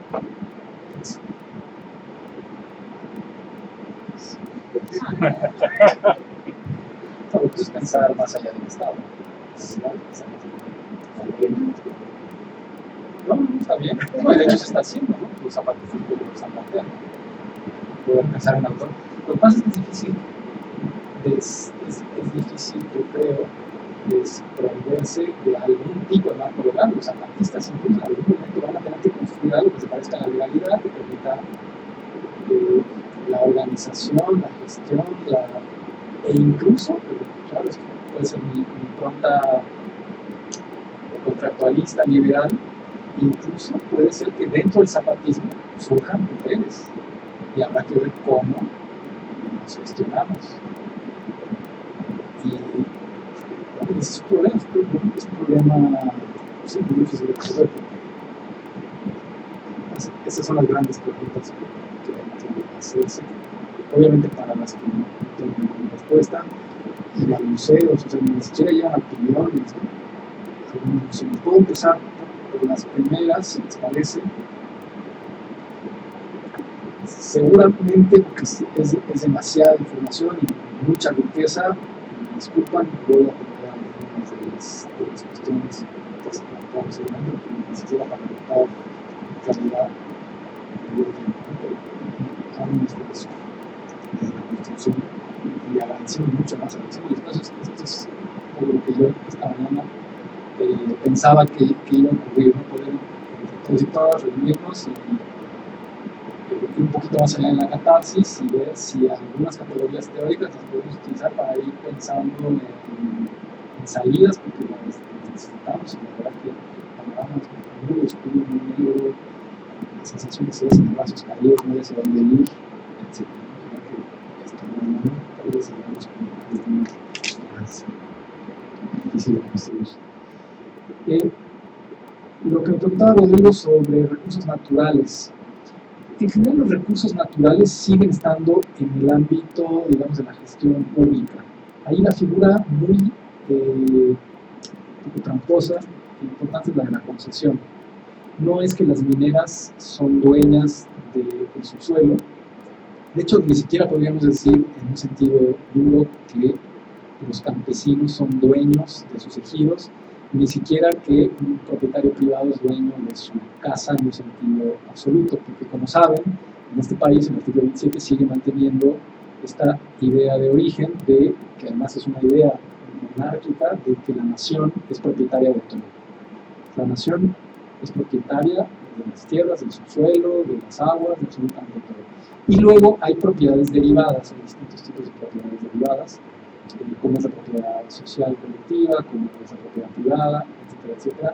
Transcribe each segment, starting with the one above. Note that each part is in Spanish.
Solo es pensar más allá del Estado. No, está bien. No, de hecho se está haciendo, ¿no? Los zapatistas lo están planteando. Poder pensar en autor. Lo que pasa es que es difícil, es difícil, yo creo, desprenderse de algún tipo de marco legal. Los zapatistas incluso en algún momento van a tener que construir algo que se parezca a la legalidad, que permita la organización, la gestión, e incluso, claro, esto puede ser mi pronta contractualista liberal, incluso puede ser que dentro del zapatismo surjan mujeres y habrá que ver cómo nos gestionamos. Y ese es un problema, es un problema muy difícil de resolver. Esas son las grandes preguntas que hay que hacerse. Obviamente para las que no tienen ninguna respuesta, y los museos, o sea, ni siquiera llegan a opiniones. Si puedo empezar por las primeras, si les parece. Seguramente, porque es demasiada información y mucha riqueza, me disculpan, voy a poner algunas de las cuestiones que se plantean seguramente, porque ni siquiera para notar calidad hago un esfuerzo de reconstrucción y agradecemos mucho más a los espacios. Esto es todo lo que yo esta mañana pensaba que iba a ocurrir, ¿no? Poder entre todos y todas reunirnos y un poquito más allá en la catarsis y ver si algunas categorías teóricas las podemos utilizar para ir pensando en salidas, porque las necesitamos. Y la verdad que hablamos muy oscuro, muy negro, la sensación de ser en brazos caídos, no hacia dónde ir, etc. Que esto no tal vez sigamos con más difícil de construir. Lo que me preguntaba Rodrigo sobre recursos naturales. En general, los recursos naturales siguen estando en el ámbito, digamos, de la gestión pública. Ahí la figura muy tramposa e importante es la de la concesión. No es que las mineras son dueñas de su suelo. De hecho, ni siquiera podríamos decir, en un sentido duro, que los campesinos son dueños de sus ejidos, ni siquiera que un propietario privado es dueño de su casa en un sentido absoluto, porque como saben, en este país, en el artículo 27, sigue manteniendo esta idea de origen, que además es una idea monárquica, de que la nación es propietaria de todo. La nación es propietaria de las tierras, del subsuelo, de las aguas, de absolutamente todo. Y luego hay propiedades derivadas, hay distintos tipos de propiedades derivadas, como es la propiedad social colectiva, como es la propiedad privada, etcétera,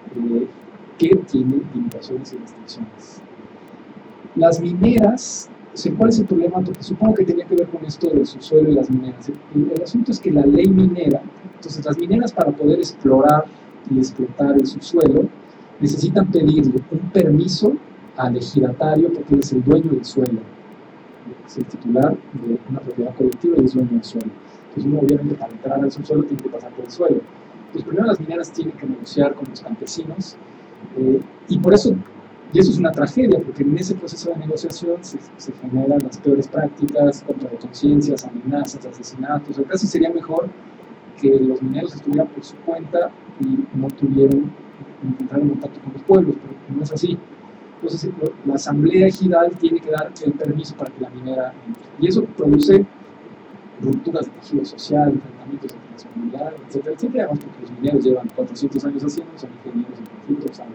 que tiene limitaciones y restricciones. Las mineras, ¿cuál es el problema? Porque supongo que tenía que ver con esto del subsuelo y las mineras. El asunto es que la ley minera, entonces las mineras para poder explorar y explotar el subsuelo, necesitan pedirle un permiso al ejidatario porque él es el dueño del suelo, es el titular de una propiedad colectiva y es dueño del suelo. Entonces uno obviamente para entrar al subsuelo tiene que pasar por el suelo. Entonces primero las mineras tienen que negociar con los campesinos y por eso, y eso es una tragedia, porque en ese proceso de negociación se generan las peores prácticas, contra de conciencias, amenazas, asesinatos. El caso sería mejor que los mineros estuvieran por su cuenta y no tuvieran entrar en contacto con los pueblos, pero no es así. Entonces la asamblea ejidal tiene que dar el permiso para que la minera entre. Y eso produce rupturas de tejido social, enfrentamientos entre las comunidades, etcétera, etcétera. Además porque los mineros llevan 400 años haciendo, son ingenieros en conflictos, ¿sabes?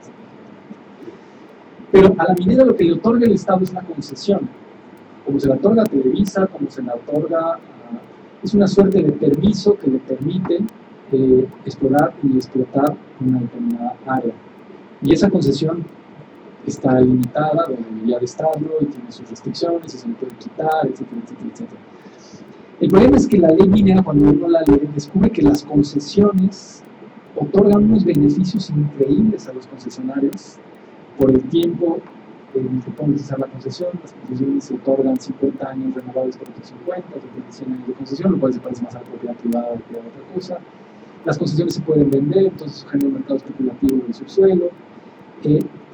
Pero a la minera lo que le otorga el Estado es una concesión, como se la otorga a Televisa, como se la otorga es una suerte de permiso que le permite explorar y explotar una determinada área. Y esa concesión está limitada, debería de estarlo, y tiene sus restricciones, y se le puede quitar, etcétera, etcétera, etcétera. El problema es que la ley minera, cuando uno la lee, descubre que las concesiones otorgan unos beneficios increíbles a los concesionarios por el tiempo en el que pueden utilizar la concesión. Las concesiones se otorgan 50 años renovables por otros 50, o 100 años de concesión, lo cual se parece más a la propiedad privada que a otra cosa. Las concesiones se pueden vender, entonces se genera un mercado especulativo del subsuelo.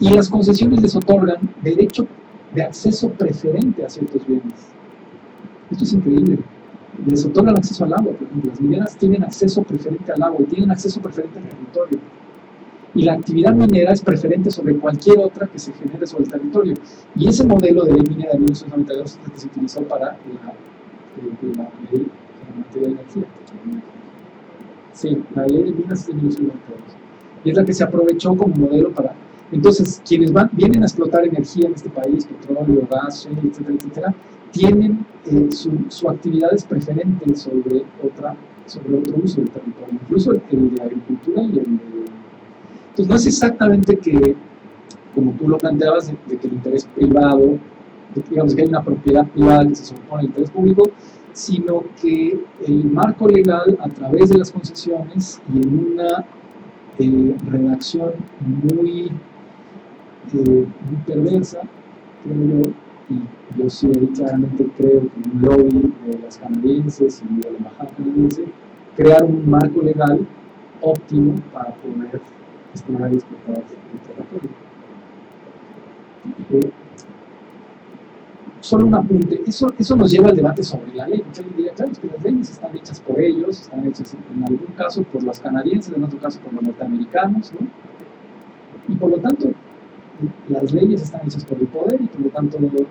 Y las concesiones les otorgan derecho de acceso preferente a ciertos bienes. Esto es increíble. Les otorgan acceso al agua, por ejemplo. Las mineras tienen acceso preferente al agua y tienen acceso preferente al territorio. Y la actividad minera es preferente sobre cualquier otra que se genere sobre el territorio. Y ese modelo de ley minera de 1992 es el que se utilizó para la ley en materia de energía. Sí, la ley de minas es de 1992. Y es la que se aprovechó como modelo para... Entonces, quienes vienen a explotar energía en este país, petróleo, gas, etcétera, etcétera, tienen su actividad es preferente sobre otro uso del territorio, incluso el de agricultura y el de... Entonces, no es exactamente que, como tú lo planteabas, de que el interés privado, digamos que hay una propiedad privada que se sobrepone al interés público, sino que el marco legal, a través de las concesiones y en una redacción muy perversa, creo yo, y yo sí claramente creo que un lobby de las canadienses y de la embajada canadiense, crear un marco legal óptimo para poder explorar y explotar el territorio. Solo un apunte, eso nos lleva al debate sobre la ley, porque alguien diría, claro, es que las leyes están hechas por ellos, están hechas en algún caso por los canadienses, en otro caso por los norteamericanos, ¿no? Y por lo tanto, las leyes están hechas por el poder y por lo tanto el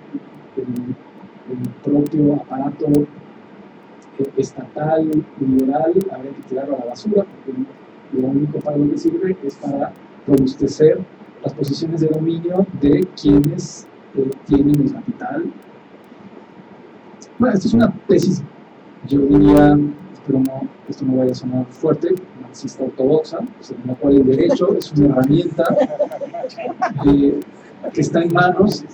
propio aparato estatal, liberal, habría que tirarlo a la basura, porque lo único para lo que sirve es para robustecer las posiciones de dominio de quienes tienen el capital. Bueno, esto es una tesis, yo diría, espero esto no vaya a sonar fuerte, marxista ortodoxa, según la cual el derecho es una herramienta que está en manos.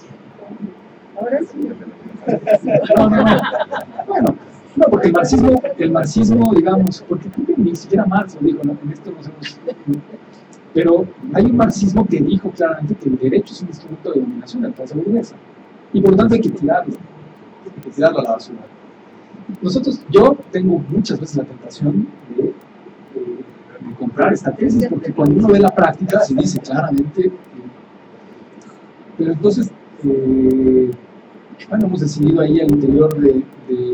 Ahora sí. No. Bueno, no, porque el marxismo, digamos, porque ni siquiera Marx lo dijo, ¿no? En esto nos hemos... Pero hay un marxismo que dijo claramente que el derecho es un instrumento de dominación de la clase burguesa. Y por lo tanto hay que tirarlo a la basura. Yo tengo muchas veces la tentación de comprar esta tesis, porque cuando uno ve la práctica se dice claramente, pero entonces, bueno, hemos decidido ahí al interior del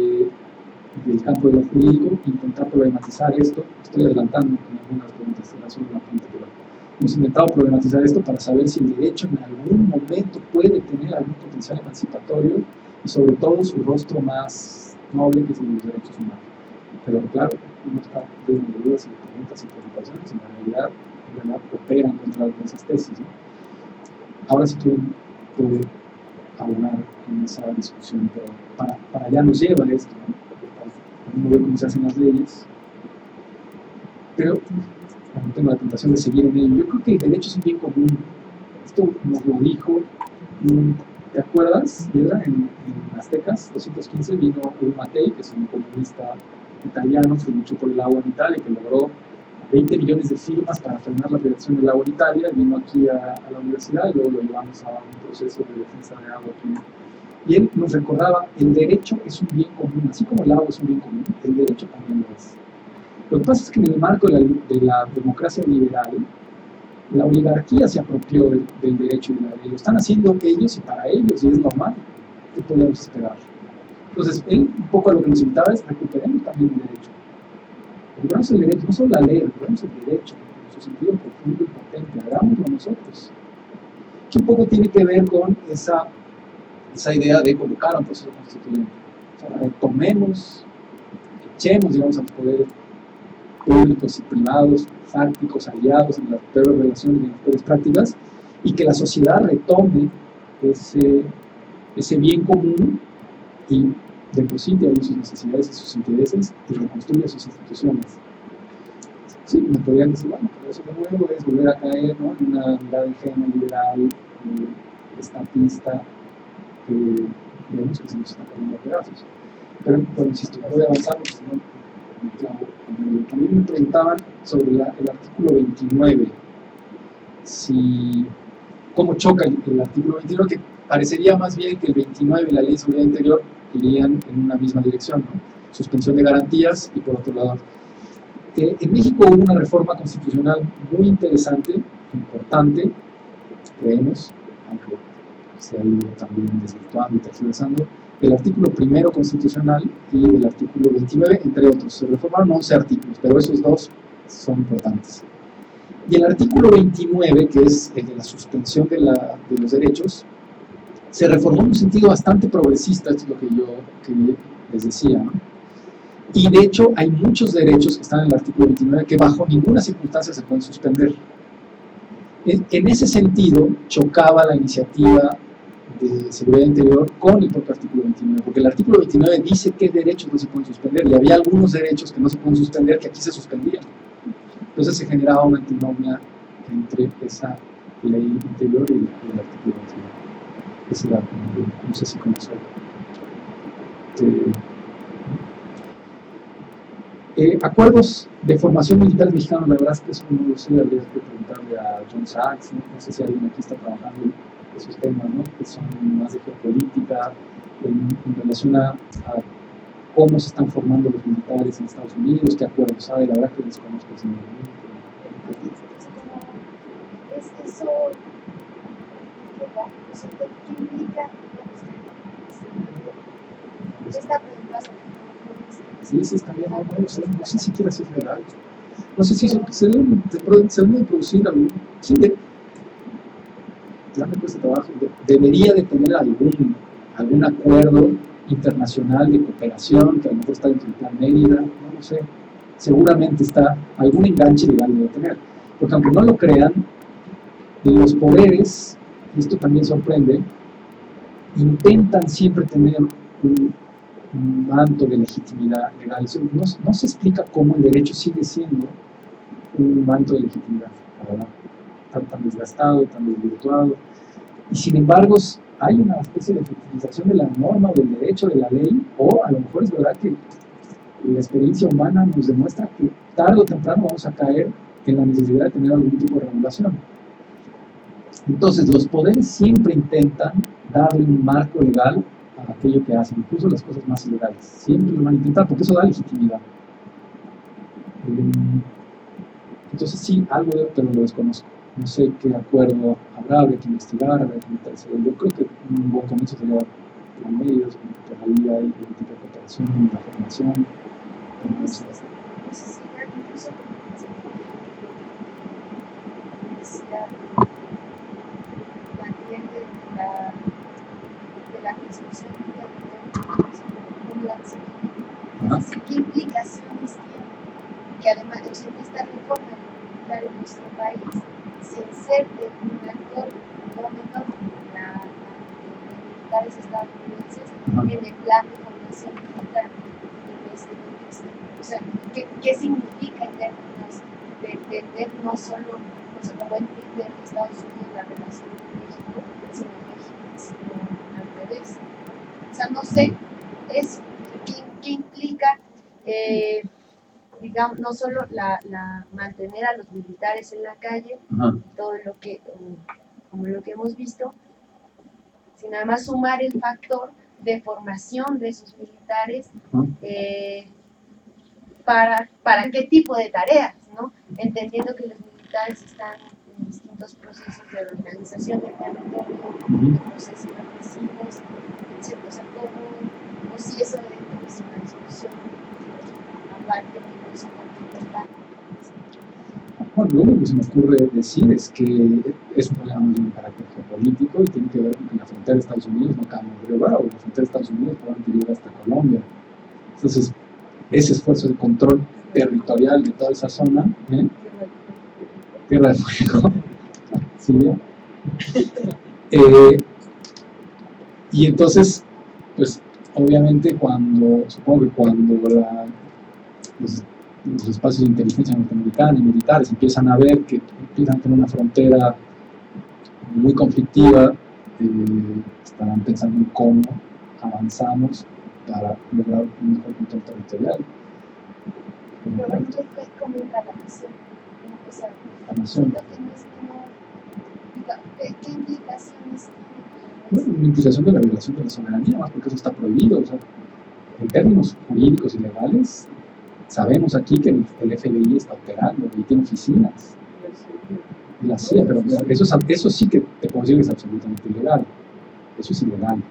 campo de lo jurídico intentar problematizar esto. Estoy adelantando con algunas preguntas relación a la pregunta, pero hemos intentado problematizar esto para saber si el derecho en algún momento puede tener algún potencial emancipatorio y sobre todo su rostro más noble, que es el de los derechos humanos. Pero claro, uno está lleno de dudas y preguntas y preocupaciones, en la realidad operan contra esas tesis, ¿no? Ahora sí que puede abonar en esa discusión, pero para allá nos lleva esto, ¿no? Uno ve cómo se hacen las leyes, pero no tengo la tentación de seguir en ello. Yo creo que el derecho es un bien común. Esto nos lo dijo, ¿te acuerdas? En Aztecas 215 vino Evo Mattei, que es un comunista italiano que luchó por el agua en Italia, que logró 20 millones de firmas para frenar la privación del agua en Italia. Vino aquí a la universidad y luego lo llevamos a un proceso de defensa de agua aquí. Y él nos recordaba, el derecho es un bien común, así como el agua es un bien común, el derecho también lo es. Lo que pasa es que en el marco de la democracia liberal, la oligarquía se apropió del derecho y de la ley. Lo están haciendo ellos y para ellos, y es normal. ¿Qué podemos esperar? Entonces, él un poco a lo que nos invitaba es recuperemos también el derecho. Recuperemos el derecho, no solo la ley, recuperemos el derecho, en su sentido profundo y potente, hagámoslo nosotros. Que un poco tiene que ver con esa idea de convocar a un proceso constituyente. O sea, retomemos, echemos, digamos, a los poderes públicos y privados, fácticos, aliados en las peores relaciones y en las peores prácticas, y que la sociedad retome ese bien común y deposite ahí sus necesidades y sus intereses y reconstruya sus instituciones. Sí, me podrían decir, bueno, pero eso de nuevo es volver a caer, ¿no?, en una mirada ingenua, liberal, estatista, que vemos que se nos está cayendo a pedazos. Pero, bueno, insisto, voy a avanzar porque si no, también me preguntaban sobre el artículo 29, cómo choca el artículo 29, que parecería más bien que el 29 y la Ley de Seguridad Interior irían en una misma dirección, ¿no? Suspensión de garantías y por otro lado. En México hubo una reforma constitucional muy interesante, importante, creemos, aunque se ha ido también desvirtuando y tergiversando, el artículo primero constitucional y el artículo 29, entre otros. Se reformaron 11 artículos, pero esos dos son importantes. Y el artículo 29, que es el de la suspensión de los derechos, se reformó en un sentido bastante progresista, esto es lo que yo les decía, ¿no? Y de hecho hay muchos derechos que están en el artículo 29 que bajo ninguna circunstancia se pueden suspender. En ese sentido chocaba la iniciativa de seguridad interior con el propio artículo 29, porque el artículo 29 dice qué derechos no se pueden suspender, y había algunos derechos que no se pueden suspender que aquí se suspendían. Entonces se generaba una antinomia entre esa ley interior y el artículo 29. Ese era, no sé si con eso. Acuerdos de formación militar mexicana, la verdad es que eso no lo sé, habría que preguntarle a John Sachs, no sé si alguien aquí está trabajando en esos temas, ¿no? Que son más de geopolítica, en relación a cómo se están formando los militares en Estados Unidos, qué acuerdos hay, la verdad que desconozco ese movimiento. Es eso, ¿qué implica? Esta pregunta sí, está bien, no sé siquiera si es legal. No sé si se deben de producir algún... Sí, ya me cuesta trabajo. Debería de tener algún acuerdo internacional de cooperación que a lo mejor está dentro del Plan Mérida, no lo sé. Seguramente está algún enganche legal debe tener. Porque aunque no lo crean, los poderes, y esto también sorprende, intentan siempre tener un manto de legitimidad legal. No se explica cómo el derecho sigue siendo un manto de legitimidad, la verdad. Tan desgastado, tan desvirtuado. Y sin embargo, hay una especie de flexibilización de la norma, del derecho, de la ley, o a lo mejor es verdad que la experiencia humana nos demuestra que tarde o temprano vamos a caer en la necesidad de tener algún tipo de regulación. Entonces, los poderes siempre intentan darle un marco legal a aquello que hacen, incluso las cosas más ilegales. Siempre lo van a intentar, porque eso da legitimidad. Entonces, sí, algo de pero lo desconozco. No sé qué acuerdo habría que investigar, habría que meterse. Yo creo que un buen comienzo sería los medios, por ahí hay un tipo de cooperación, la formación. Entonces, incluso de la construcción de ¿qué implicaciones tiene? Que además de esta reforma militar en nuestro país se inserte un actor no menor, los militares estadounidenses, en el plan de formación militar. O sea, ¿qué significa en términos de entender no solo como entender en Estados Unidos la relación con México, sino al revés? O sea, no sé, ¿qué implica, digamos, no solo mantener a los militares en la calle, todo como lo que hemos visto, sino además sumar el factor de formación de esos militares para qué tipo de tareas, ¿no? Entendiendo que los militares están en distintos procesos de organización del territorio, procesos represivos, etc. O sea, o si eso es una discusión aparte de eso Bueno, lo único que se me ocurre decir es que es un problema muy de carácter geopolítico y tiene que ver con que la frontera de Estados Unidos no cambia en Río Bravo, la frontera de Estados Unidos probablemente llega hasta Colombia. Entonces, ese esfuerzo de control territorial de toda esa zona, Tierra de Fuego, ¿sí? Y entonces, pues, obviamente supongo que cuando los espacios de inteligencia norteamericana y militares empiezan a ver que empiezan a tener una frontera muy conflictiva, estarán pensando en cómo avanzamos para lograr un mejor control territorial. Pero ¿cómo entra la nación? O sea, la nación. ¿Qué implicaciones tiene? Bueno, una implicación de la violación de la soberanía, más porque eso está prohibido. O sea, en términos jurídicos y legales, sabemos aquí que el FBI está operando y tiene oficinas. La CIA, pero eso sí que te puedo decir que es absolutamente ilegal. Eso es ilegal.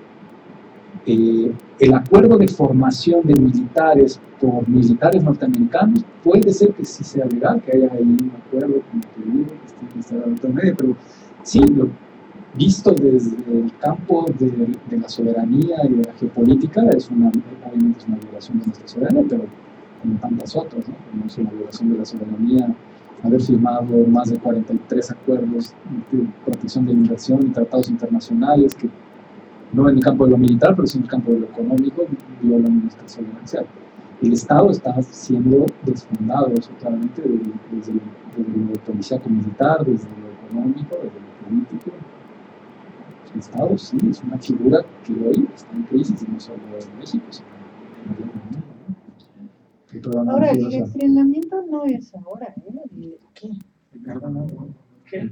El acuerdo de formación de militares por militares norteamericanos puede ser que sí sea legal, que haya ahí un acuerdo, como te digo, que esté en la medio, pero sí, visto desde el campo de la soberanía y de la geopolítica, obviamente es una violación de nuestra soberanía, pero como tantas otras, ¿no? Como es una violación de la soberanía haber firmado más de 43 acuerdos de protección de la inversión y tratados internacionales que no en el campo de lo militar, pero sí en el campo de lo económico, violan nuestra soberanía. El Estado está siendo desfundado, eso claramente, desde lo policíaco militar, desde lo económico, desde lo político. El Estado sí es una figura que hoy está en crisis, y no solo en México, sino en el mundo. Ahora, el entrenamiento no es ahora, ¿eh? ¿Qué? ¿Qué?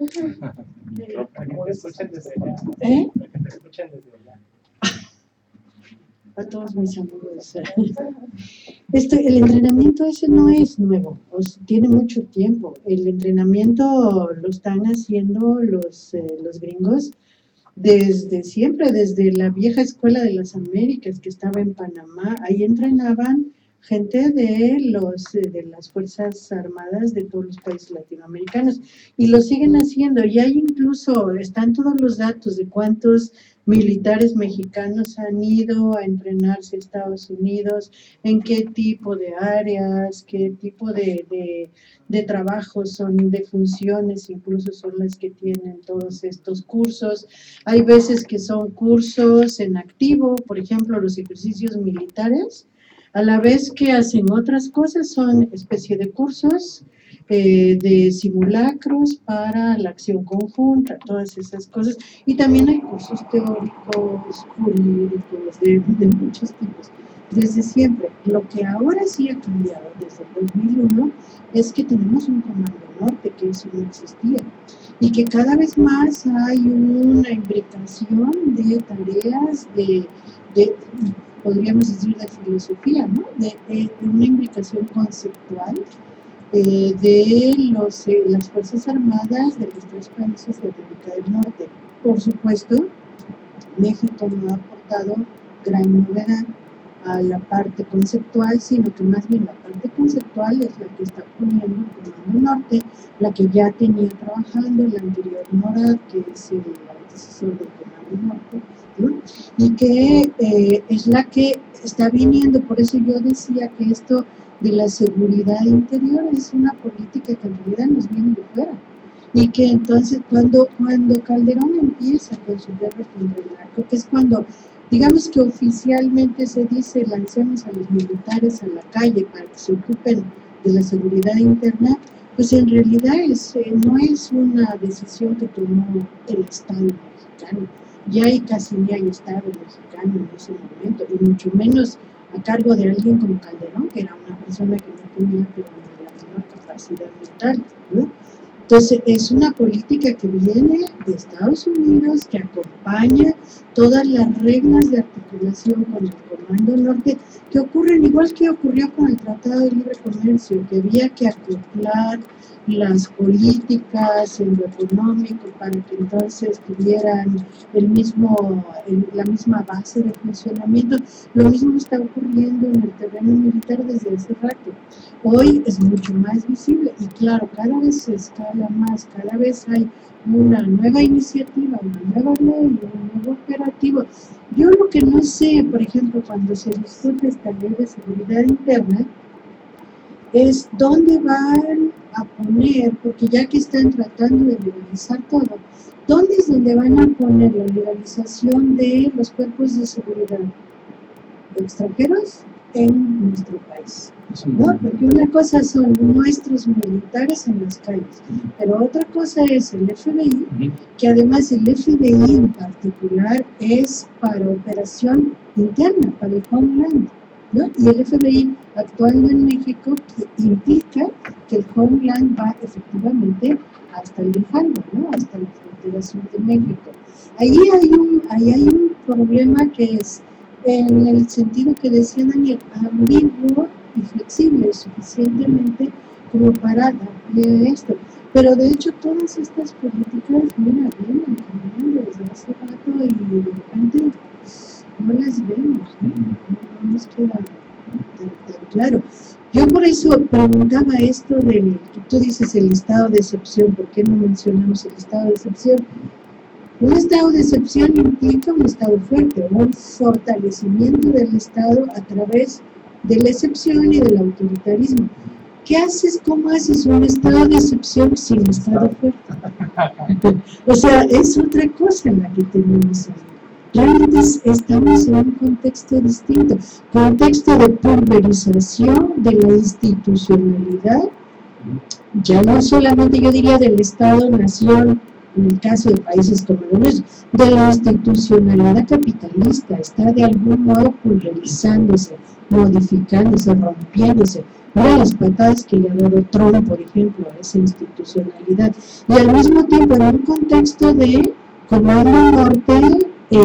¿Cómo escuchan desde allá? ¿Eh? Escuchan desde allá. A todos mis amigos. El entrenamiento ese no es nuevo, tiene mucho tiempo. El entrenamiento lo están haciendo los gringos desde siempre, desde la vieja escuela de las Américas que estaba en Panamá. Ahí entrenaban gente de las Fuerzas Armadas de todos los países latinoamericanos y lo siguen haciendo. Y hay incluso, están todos los datos de cuántos militares mexicanos han ido a entrenarse a Estados Unidos, en qué tipo de áreas, qué tipo de trabajos son, de funciones, incluso son las que tienen todos estos cursos. Hay veces que son cursos en activo, por ejemplo, los ejercicios militares, a la vez que hacen otras cosas, son especie de cursos de simulacros para la acción conjunta, todas esas cosas. Y también hay cursos teóricos, jurídicos, de muchos tipos, desde siempre. Lo que ahora sí ha cambiado desde el 2001 es que tenemos un Comando Norte, que eso no existía, y que cada vez más hay una imbricación de tareas, podríamos decir, de filosofía, ¿no? De una imbricación conceptual de las Fuerzas Armadas de los tres países de América del Norte. Por supuesto, México no ha aportado gran novedad a la parte conceptual, sino que más bien la parte conceptual es la que está poniendo el Comando Norte, la que ya tenía trabajando el anterior NORAD, que es el antecesor del Comando Norte, ¿no? Y que es la que está viniendo. Por eso yo decía que esto de la seguridad interior es una política que en realidad nos viene de fuera, y que entonces cuando Calderón empieza con su guerra contra el narco, que es cuando, digamos que oficialmente se dice lancemos a los militares a la calle para que se ocupen de la seguridad interna, pues en realidad no es una decisión que tomó el Estado mexicano. Ya casi ni hay Estado mexicano en ese momento, y mucho menos a cargo de alguien como Calderón, que era una persona que no tenía pero la menor capacidad mental, ¿no? Entonces es una política que viene de Estados Unidos, que acompaña todas las reglas de articulación con el Comando Norte, que ocurren igual que ocurrió con el Tratado de Libre Comercio, que había que acoplar las políticas en lo económico para que entonces tuvieran la misma base de funcionamiento. Lo mismo está ocurriendo en el terreno militar desde hace rato. Hoy es mucho más visible y claro, cada vez se escala más, cada vez hay una nueva iniciativa, una nueva ley, un nuevo operativo. Yo lo que no sé, por ejemplo, cuando se discute esta ley de seguridad interna, es dónde van a poner, porque ya que están tratando de legalizar todo, ¿dónde es donde van a poner la legalización de los cuerpos de seguridad extranjeros en nuestro país? ¿No? Porque una cosa son nuestros militares en las calles, pero otra cosa es el FBI, que además el FBI en particular es para operación interna, para el Homeland, ¿no? Y el FBI actuando en México implica que el Homeland va efectivamente hasta el lejano, ¿no? Hasta la frontera sur de México. Ahí hay un problema que es, en el sentido que decía Daniel, ambiguo y flexible, suficientemente como para darle esto. Pero de hecho todas estas políticas, mira, vienen caminando desde hace rato y de repente no las vemos, no nos queda tan claro. Yo por eso preguntaba esto del, tú dices el estado de excepción, ¿por qué no mencionamos el estado de excepción? Un estado de excepción implica un estado fuerte, un fortalecimiento del estado a través de la excepción y del autoritarismo. ¿Qué haces? ¿Cómo haces un estado de excepción sin estado fuerte? O sea, es otra cosa en la que tenemos ahí. Realmente estamos en un contexto distinto, contexto de pulverización de la institucionalidad, ya no solamente yo diría del Estado-Nación, en el caso de países como el nuestro, de la institucionalidad capitalista, está de algún modo pulverizándose, modificándose, rompiéndose. Mira las patadas que le ha dado Trump, por ejemplo, a esa institucionalidad. Y al mismo tiempo en un contexto de Comando Norte,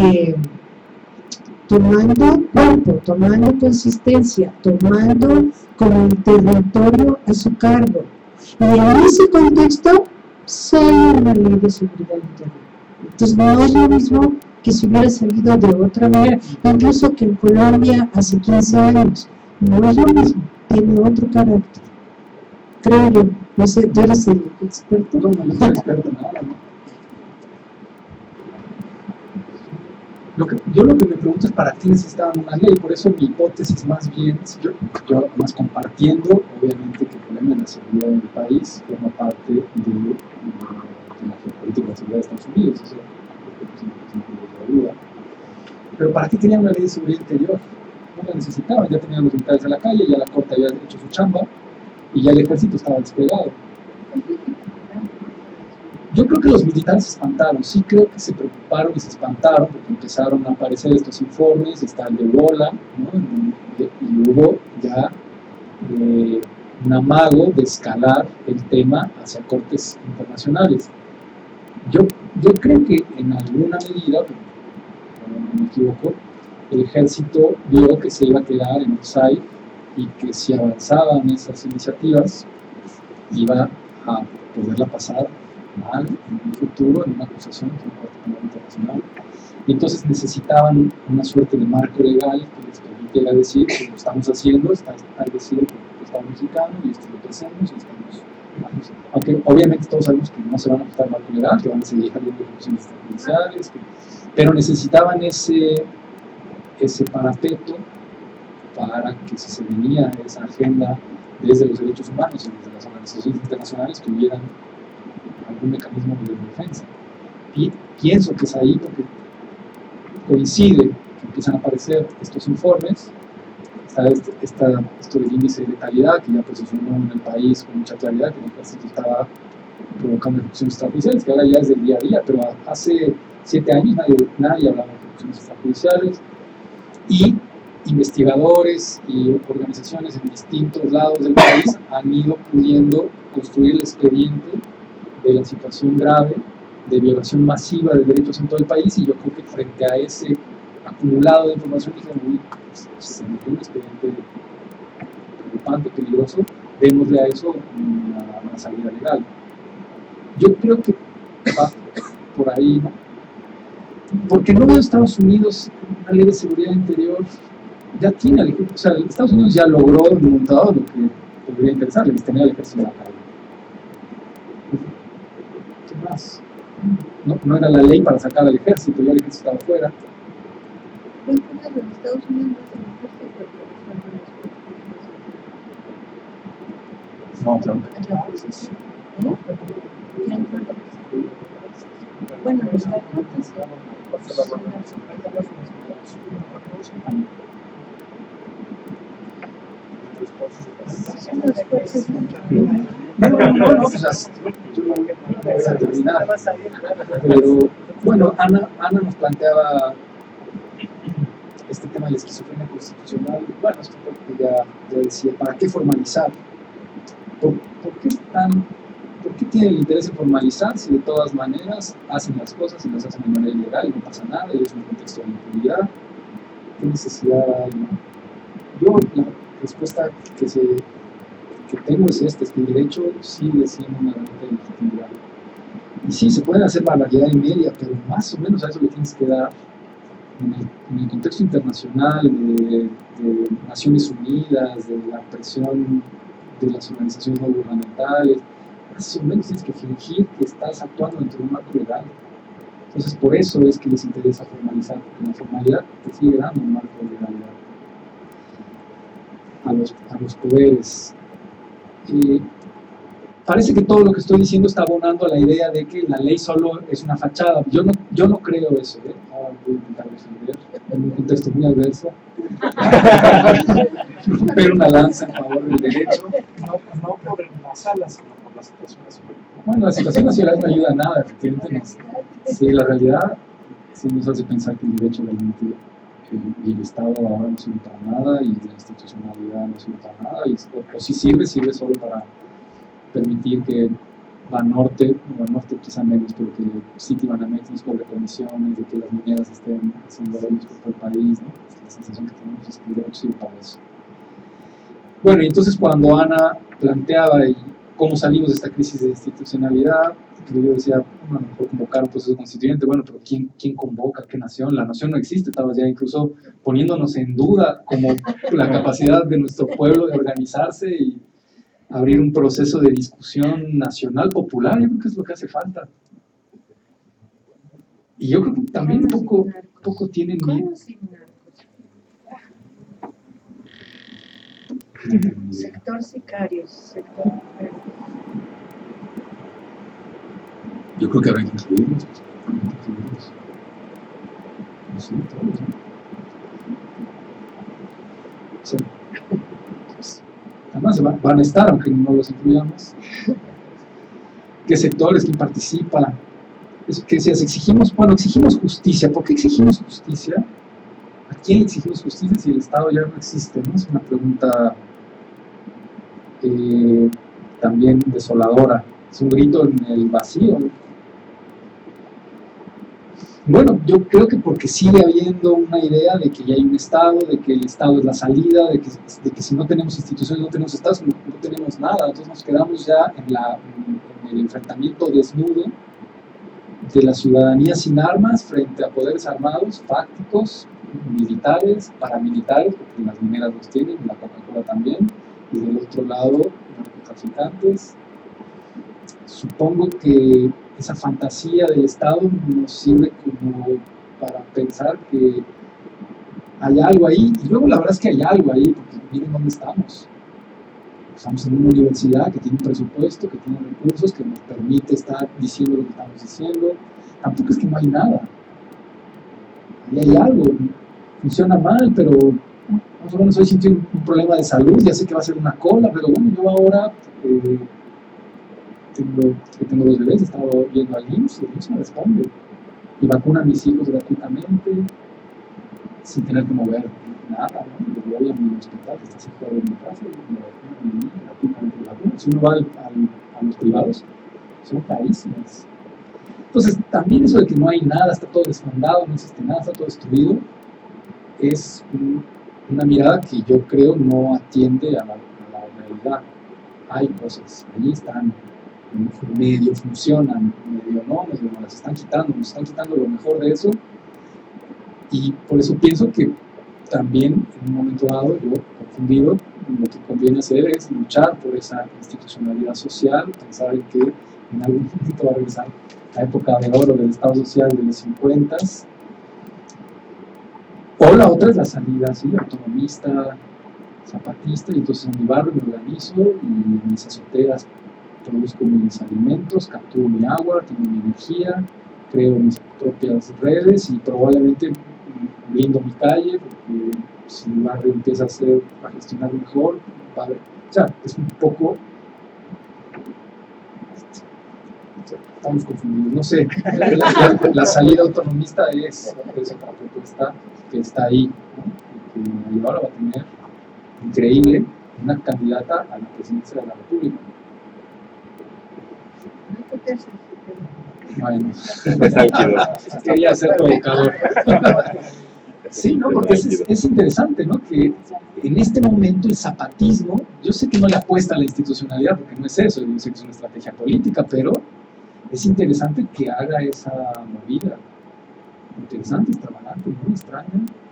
tomando cuerpo, tomando consistencia, tomando como el territorio a su cargo. Y en ese contexto sale una ley de seguridad interna. Entonces no es lo mismo que si hubiera salido de otra manera, incluso que en Colombia hace 15 años. No es lo mismo, tiene otro carácter. Creo yo, no sé, ¿tú eres el experto? No, no soy experto en nada, ¿no? Yo lo que me pregunto es para qué necesitaban una ley, por eso mi hipótesis más bien, yo más compartiendo, obviamente que el problema de la seguridad del país forma parte de la geopolítica de la seguridad de Estados Unidos, eso es sin duda. Pero ¿para qué tenían una ley de seguridad interior? No la necesitaban, ya tenían los militares en la calle, ya la corte había hecho su chamba y ya el ejército estaba desplegado. Yo creo que los militares se espantaron, sí creo que se preocuparon y se espantaron porque empezaron a aparecer estos informes, está el de Bola, ¿no? Y hubo ya un amago de escalar el tema hacia cortes internacionales. Yo creo que en alguna medida, no me equivoco, el ejército vio que se iba a quedar en offside y que si avanzaban esas iniciativas iba a poderla pasar mal en un futuro en una acusación de una Corte Penal Internacional, y entonces necesitaban una suerte de marco legal que les permitiera decir que lo estamos haciendo, está establecido por el Estado mexicano y esto es lo que hacemos y estamos, aunque obviamente todos sabemos que no se van a ajustar al marco legal, que van a seguir habiendo ejecuciones judiciales, pero necesitaban ese parapeto para que si se venía esa agenda desde los derechos humanos y desde las organizaciones internacionales que hubieran algún mecanismo de defensa. Y pienso que es ahí porque coincide que empiezan a aparecer estos informes, está esto del índice de letalidad que ya posicionó en el país con mucha claridad que el ejército estaba provocando ejecuciones extrajudiciales, que ahora ya es del día a día, pero hace 7 años nadie hablaba de ejecuciones extrajudiciales, y investigadores y organizaciones en distintos lados del país han ido pudiendo construir el expediente de la situación grave de violación masiva de derechos en todo el país, y yo creo que frente a ese acumulado de información dijeron, uy, pues, se metió un expediente preocupante, peligroso, démosle a eso una salida legal. Yo creo que va por ahí, ¿no? Porque no veo Estados Unidos una ley de seguridad interior, ya tiene al ejército, o sea, Estados Unidos ya logró en un montado lo que debería interesarle, es tener al ejército en la calle. ¿Qué más? No era la ley para sacar al ejército, ya el ejército estaba afuera. Bueno, en Estados Unidos No, claro. Bueno, los carcotes. No, pues yo no voy a terminar. Pero bueno, Ana nos planteaba este tema de la esquizofrenia constitucional. Bueno, esto porque ya decía, ¿para qué formalizar? ¿Por qué tienen el interés en formalizar si de todas maneras hacen las cosas y las hacen de manera ilegal y no pasa nada y es un contexto de impunidad? ¿Qué necesidad hay? Yo, la respuesta que que tengo es este, es que el derecho sigue siendo una herramienta de legitimidad. Y sí, se pueden hacer barbaridad y media, pero más o menos a eso le tienes que dar en el contexto internacional de Naciones Unidas, de la presión de las organizaciones no gubernamentales, más o menos tienes que fingir que estás actuando dentro de un marco legal. Entonces, por eso es que les interesa formalizar, porque la formalidad te sigue dando un marco de legalidad a los poderes. Parece que todo lo que estoy diciendo está abonando a la idea de que la ley solo es una fachada. Yo no creo eso, ¿eh? Ahora voy a intentar defender en un contexto muy adverso. Romper una lanza en favor del derecho. No por la sala, sino por la situación nacional. Bueno, la situación nacional no ayuda a nada, efectivamente. Sí, la realidad sí nos hace pensar que el derecho realmente y el Estado ahora no sirve para nada y la institucionalidad no sirve para nada. O si sirve solo para permitir que Banorte quizá menos, pero que Citibanamex cobre comisiones, de que las mineras estén haciendo daños por todo el país, ¿no? La sensación que tenemos es que el derecho sirve para eso. Bueno, y entonces cuando Ana planteaba cómo salimos de esta crisis de institucionalidad, yo decía, bueno, a lo mejor convocar un proceso constituyente, bueno, pero ¿quién convoca? ¿Qué nación? La nación no existe, estaba ya incluso poniéndonos en duda como la capacidad de nuestro pueblo de organizarse y abrir un proceso de discusión nacional popular. Yo creo que es lo que hace falta. Y yo creo que también un poco tienen miedo. Sector sicarios, sector... Yo creo que habrá que incluirlos. Sí, todos, ¿no? Sí. Además van a estar, aunque no los incluyamos. ¿Qué sectores? ¿Quién participa? Que si exigimos justicia. ¿Por qué exigimos justicia? ¿A quién exigimos justicia si el Estado ya no existe? ¿No? Es una pregunta también desoladora. Es un grito en el vacío. Bueno, yo creo que porque sigue habiendo una idea de que ya hay un Estado, de que el Estado es la salida, de que si no tenemos instituciones, no tenemos Estados, no tenemos nada. Entonces nos quedamos ya en el enfrentamiento desnudo de la ciudadanía sin armas frente a poderes armados, fácticos, militares, paramilitares, porque las mineras los tienen, la Coca-Cola también, y del otro lado, narcotraficantes. Supongo que esa fantasía del Estado nos sirve como para pensar que hay algo ahí, y luego la verdad es que hay algo ahí, porque miren dónde estamos. Estamos en una universidad que tiene un presupuesto, que tiene recursos, que nos permite estar diciendo lo que estamos diciendo. Tampoco es que no hay nada. Ahí hay algo. Funciona mal, pero más o menos hoy sí tengo un problema de salud, ya sé que va a ser una cola, pero bueno, yo ahora tengo 2 bebés, he estado yendo al IMSS, y el IMSS me responde. Y vacuna a mis hijos gratuitamente, sin tener que mover nada, ¿no? Yo voy a mi hospital, que está cerca de mi casa, y me vacunan a mi niña gratuitamente la vacuna. Si uno va a los privados, son carísimas. Entonces, también eso de que no hay nada, está todo desfondado, no existe nada, está todo destruido, es una mirada que yo creo no atiende a la realidad. Hay cosas, allí están, medio funcionan, medio no, las están quitando, nos están quitando lo mejor de eso, y por eso pienso que también en un momento dado, yo confundido, lo que conviene hacer es luchar por esa institucionalidad social, pensar en que en algún momento va a regresar la época de oro del Estado Social de los 50s, o la otra es la salida, ¿sí? Autonomista, zapatista, y entonces en mi barrio me organizo y en mis azoteas produzco mis alimentos, capturo mi agua, tengo mi energía, creo mis propias redes y probablemente brindo mi calle, porque si mi barrio empieza a gestionar mejor, va a haber, o sea, es un poco, estamos confundidos, no sé, la salida autonomista es otra propuesta que está ahí, ¿no? Y ahora va a tener, increíble, una candidata a la presidencia de la República. Bueno, quería ser provocador. Sí, ¿no? Porque es interesante, ¿no? Que en este momento el zapatismo, yo sé que no le apuesta a la institucionalidad, porque no es eso, yo sé que es una estrategia política, pero es interesante que haga esa movida. Interesante, extravagante, muy extraña.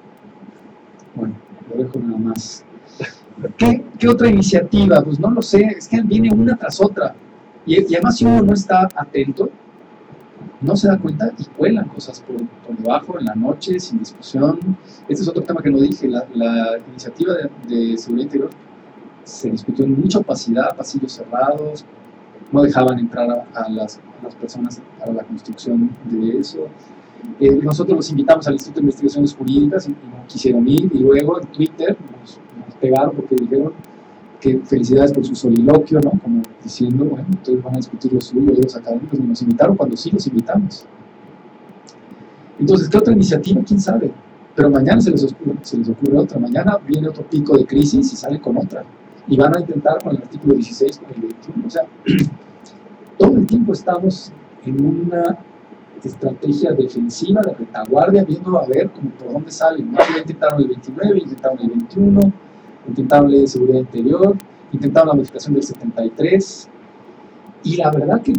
Bueno, lo dejo nada más. ¿Qué otra iniciativa? Pues no lo sé, es que viene una tras otra. Y además si uno no está atento, no se da cuenta y cuelan cosas por debajo, en la noche, sin discusión. Este es otro tema que no dije, la iniciativa de seguridad interior se discutió en mucha opacidad, pasillos cerrados, no dejaban entrar a las personas para la construcción de eso. Nosotros los invitamos al Instituto de Investigaciones Jurídicas y no quisieron ir, y luego en Twitter nos pegaron porque dijeron que felicidades por su soliloquio, ¿no? Como diciendo, bueno, ustedes van a discutir lo suyo, y los académicos nos invitaron cuando sí los invitamos. Entonces, ¿qué otra iniciativa? ¿Quién sabe? Pero mañana se les ocurre otra, mañana viene otro pico de crisis y salen con otra. Y van a intentar con el artículo 16, con el 21, o sea, todo el tiempo estamos en una estrategia defensiva, de retaguardia, viendo a ver como por dónde salen, ¿no? Ya intentaron el 29, intentaron el 21, intentaron ley de seguridad interior, intentaron la modificación del 73, y la verdad que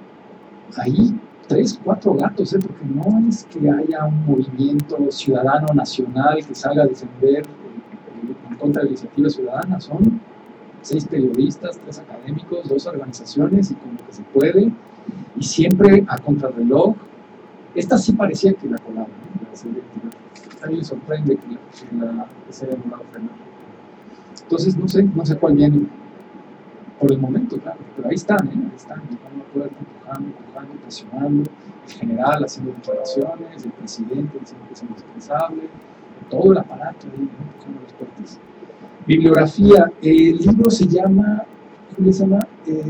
ahí 3, 4 gatos, porque no es que haya un movimiento ciudadano nacional que salga a defender en contra de la iniciativa ciudadana, son 6 periodistas, 3 académicos, 2 organizaciones, y como que se puede, y siempre a contrarreloj. Esta sí parecía que la colaba, ¿no? A mí me sorprende que se haya logrado frenar. Entonces no sé cuál viene por el momento, claro, pero ahí están tocando la puerta, empujando, presionando, el general haciendo declaraciones, el presidente diciendo que es indispensable, todo el aparato ahí, ¿no? Empujando las puertas. Bibliografía, el libro se llama, ¿cómo se llama?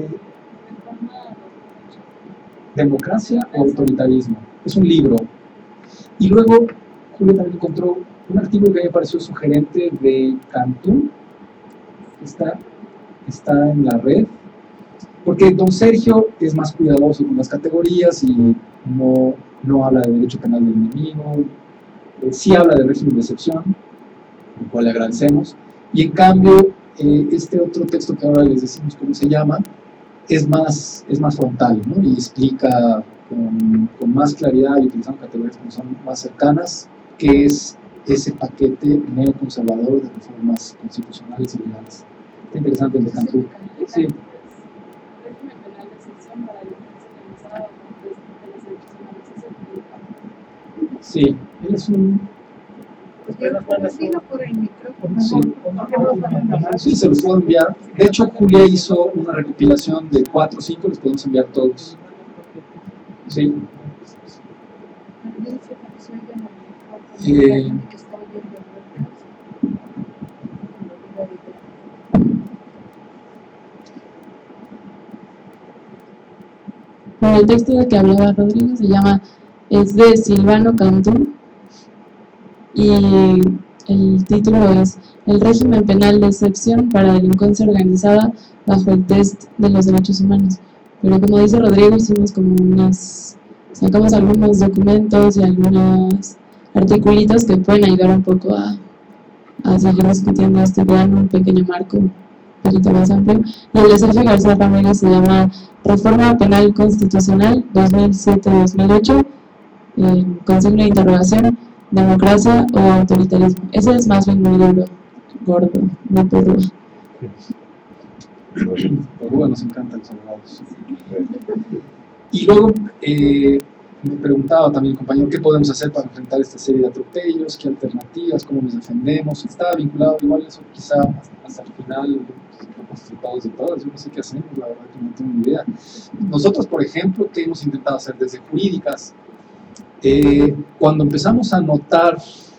Democracia o autoritarismo. Es un libro. Y luego Julio también encontró un artículo que me pareció sugerente de Cantú, está en la red, porque don Sergio es más cuidadoso con las categorías y no habla de derecho penal del enemigo, sí habla de régimen de excepción, lo cual le agradecemos, y en cambio este otro texto que ahora les decimos cómo se llama, es más frontal, ¿no? Y explica con más claridad y utilizando categorías que son más cercanas qué es ese paquete neoconservador de reformas constitucionales y legales. Está interesante el de Cantú. Sí. Sí, él es un... por el micrófono. Sí, se los puedo enviar. De hecho, Julia hizo una recopilación de 4 o 5, les podemos enviar todos. Sí. El texto de que hablaba Rodrigo es de Silvano Cantú, y el título es El régimen penal de excepción para delincuencia organizada bajo el test de los derechos humanos. Pero como dice Rodrigo, hicimos como sacamos algunos documentos y algunos articulitos que pueden ayudar un poco a seguir discutiendo esto, y dan un pequeño marco un poquito más amplio. Y el de Sergio García Ramírez se llama Reforma Penal Constitucional 2007-2008, con signo de interrogación, democracia o autoritarismo. Ese es más bien un libro gordo, no porrúa. Porrúa nos encantan los abogados. Y luego me preguntaba también el compañero qué podemos hacer para enfrentar esta serie de atropellos, qué alternativas, cómo nos defendemos. Está vinculado igual eso quizá hasta el final, participados de todas, yo no sé qué hacemos, la verdad que no tengo ni idea. Nosotros, por ejemplo, ¿qué hemos intentado hacer desde Jurídicas? Cuando empezamos a notar,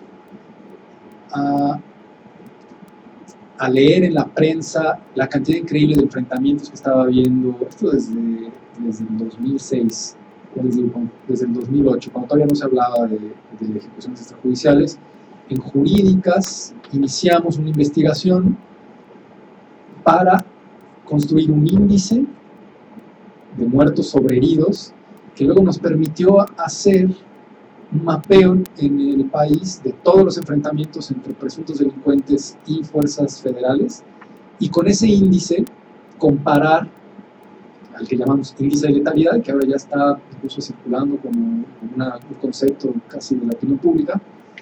a leer en la prensa la cantidad increíble de enfrentamientos que estaba habiendo, esto desde el 2006, desde el 2008, cuando todavía no se hablaba de ejecuciones extrajudiciales, en Jurídicas iniciamos una investigación para construir un índice de muertos sobre heridos que luego nos permitió hacer un mapeo en el país de todos los enfrentamientos entre presuntos delincuentes y fuerzas federales, y con ese índice comparar al que llamamos índice de letalidad, que ahora ya está incluso circulando como un concepto casi de la opinión pública.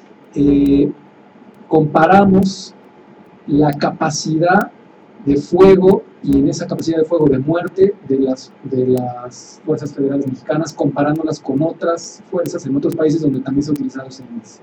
Comparamos la capacidad de fuego, y en esa capacidad de fuego de muerte de las fuerzas federales mexicanas, comparándolas con otras fuerzas en otros países donde también se utilizan los índices.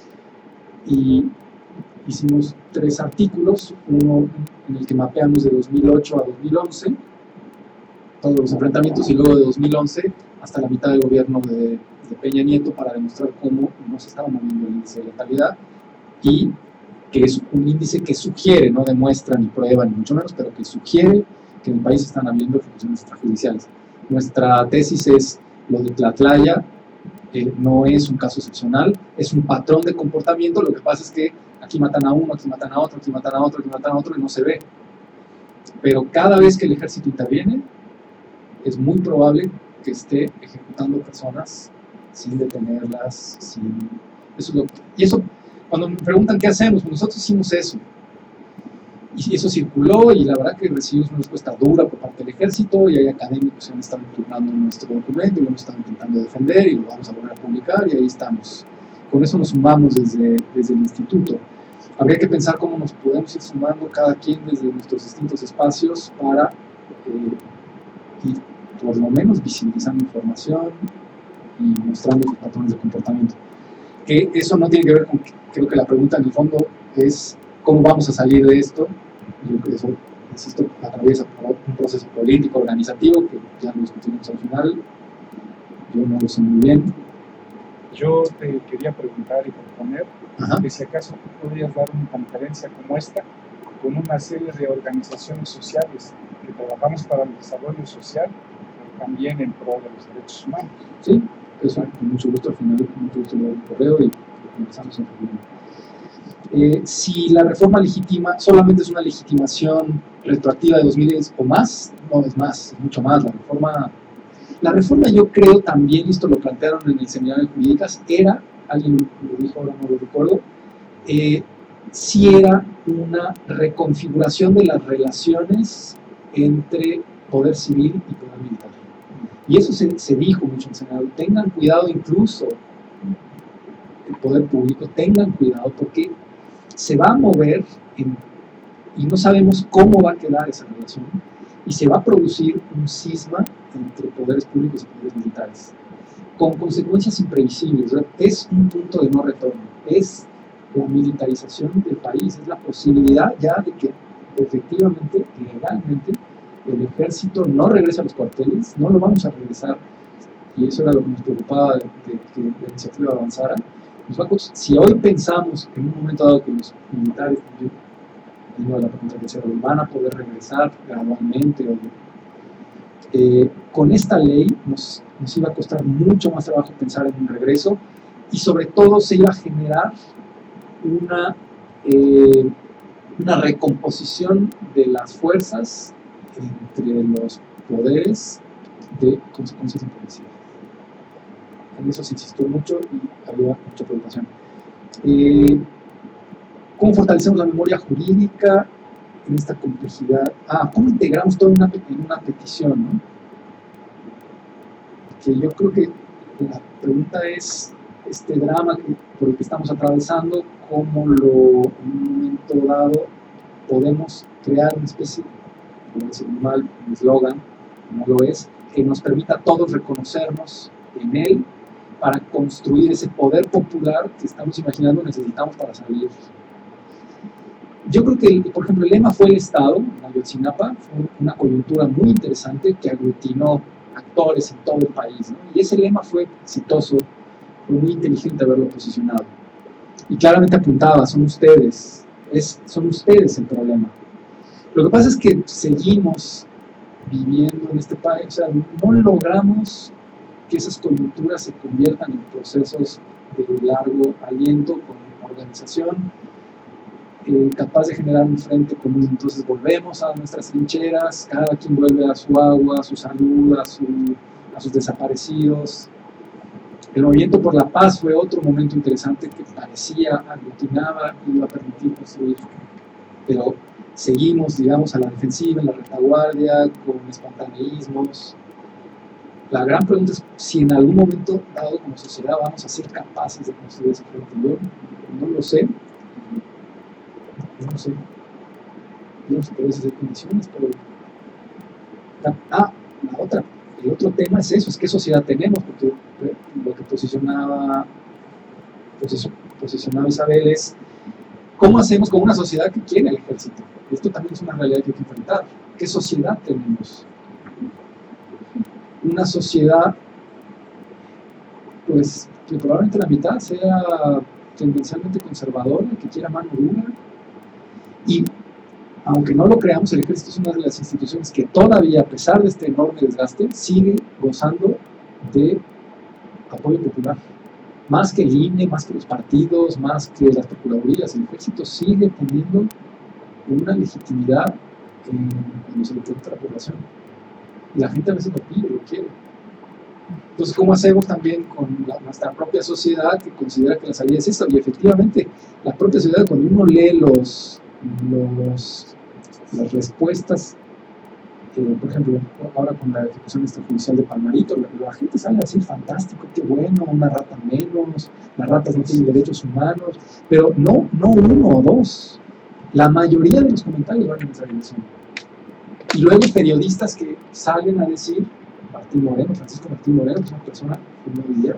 Y hicimos 3 artículos, uno en el que mapeamos de 2008 a 2011 todos los enfrentamientos, y luego de 2011 hasta la mitad del gobierno de Peña Nieto, para demostrar cómo no se estaba moviendo el índice de letalidad, y que es un índice que sugiere, no demuestra ni prueba ni mucho menos, pero que sugiere que en el país están habiendo ejecuciones extrajudiciales. Nuestra tesis es lo de Tlatlaya, no es un caso excepcional, es un patrón de comportamiento. Lo que pasa es que aquí matan a uno, aquí matan a otro, aquí matan a otro, aquí matan a otro, y no se ve. Pero cada vez que el ejército interviene, es muy probable que esté ejecutando personas sin detenerlas, y eso, cuando me preguntan qué hacemos, pues nosotros hicimos eso. Y eso circuló, y la verdad que recibimos una respuesta dura por parte del ejército, y hay académicos que han estado impugnando nuestro documento, y lo hemos estado intentando defender, y lo vamos a volver a publicar, y ahí estamos. Con eso nos sumamos desde el instituto. Habría que pensar cómo nos podemos ir sumando cada quien desde nuestros distintos espacios para ir por lo menos visibilizando información y mostrando sus patrones de comportamiento. Que eso no tiene que ver con, creo que la pregunta en el fondo es cómo vamos a salir de esto. Yo creo que eso, insisto, atraviesa por un proceso político, organizativo, que ya lo discutimos al final. Yo no lo sé muy bien. Yo te quería preguntar y proponer que si acaso tú podrías dar una conferencia como esta con una serie de organizaciones sociales que trabajamos para el desarrollo social, pero también en pro de los derechos humanos. Sí, eso con mucho gusto. Al final, con mucho gusto le doy el correo y empezamos en reunión. Si la reforma legitima, solamente es una legitimación retroactiva de 2010 o más, no es más, es mucho más. La reforma, yo creo también, esto lo plantearon en el seminario de jurídicas, alguien lo dijo, ahora no lo recuerdo, sí era una reconfiguración de las relaciones entre poder civil y poder militar. Y eso se dijo mucho en el Senado. Tengan cuidado, incluso el poder público, tengan cuidado, porque se va a mover y no sabemos cómo va a quedar esa relación, y se va a producir un cisma entre poderes públicos y poderes militares, con consecuencias imprevisibles. Es un punto de no retorno, es la militarización del país, es la posibilidad ya de que efectivamente, legalmente, el ejército no regrese a los cuarteles, no lo vamos a regresar, y eso era lo que nos preocupaba de que la iniciativa avanzara. Si hoy pensamos en un momento dado que los militares, debido a la pregunta que hicieron, van a poder regresar gradualmente, con esta ley nos iba a costar mucho más trabajo pensar en un regreso, y sobre todo se iba a generar una recomposición de las fuerzas entre los poderes de consecuencias imprevisibles. En eso se insistió mucho y había mucha preocupación. ¿Cómo fortalecemos la memoria jurídica en esta complejidad? ¿Cómo integramos todo en una petición, ¿no? Que yo creo que la pregunta es este drama por el que estamos atravesando, cómo en un momento dado podemos crear una especie, por decirlo mal, un eslogan, no lo es, que nos permita a todos reconocernos en él para construir ese poder popular que estamos imaginando necesitamos para salir. Yo creo que, por ejemplo, el lema fue el Estado, en Ayotzinapa, fue una coyuntura muy interesante que aglutinó actores en todo el país, ¿no? Y ese lema fue exitoso, fue muy inteligente haberlo posicionado. Y claramente apuntaba, son ustedes el problema. Lo que pasa es que seguimos viviendo en este país, o sea, no logramos que esas coyunturas se conviertan en procesos de largo aliento, con organización, capaz de generar un frente común. Entonces volvemos a nuestras trincheras, cada quien vuelve a su agua, a su salud, a sus desaparecidos, El movimiento por la paz fue otro momento interesante que parecía, aglutinaba y iba a permitir construir, pero seguimos, digamos, a la defensiva, en la retaguardia, con espontaneísmos. La gran pregunta es si en algún momento dado como sociedad vamos a ser capaces de construir ese frente. Yo no lo sé. No sé. Yo no sé qué hacer condiciones, pero... el otro tema es eso, es qué sociedad tenemos, porque lo que posicionaba Isabel es cómo hacemos con una sociedad que quiere el ejército. Esto también es una realidad que hay que enfrentar. ¿Qué sociedad tenemos? Una sociedad, pues, que probablemente la mitad sea tendencialmente conservadora, que quiera mano dura, y aunque no lo creamos, el ejército es una de las instituciones que todavía, a pesar de este enorme desgaste, sigue gozando de apoyo popular. Más que el INE, más que los partidos, más que las procuradurías, el ejército sigue teniendo una legitimidad en los electores de la población. Y la gente a veces lo pide, lo quiere. Entonces, ¿cómo hacemos también con nuestra propia sociedad que considera que la salida es esta? Y efectivamente, la propia sociedad, cuando uno lee las respuestas, por ejemplo, ahora con la ejecución extrajudicial de Palmarito, la gente sale a decir, fantástico, qué bueno, una rata menos, las ratas no tienen derechos humanos, pero no uno o dos, la mayoría de los comentarios van en esa dirección. Y luego periodistas que salen a decir, Francisco Martín Moreno, que es una persona que no diría,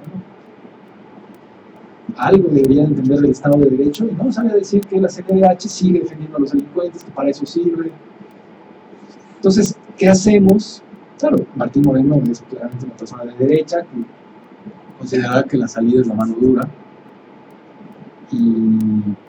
algo debería entender del Estado de Derecho, y no sale a decir que la CNDH sigue defendiendo a los delincuentes, que para eso sirve. Entonces, ¿qué hacemos? Claro, Martín Moreno es claramente una persona de derecha, que considerará que la salida es la mano dura, y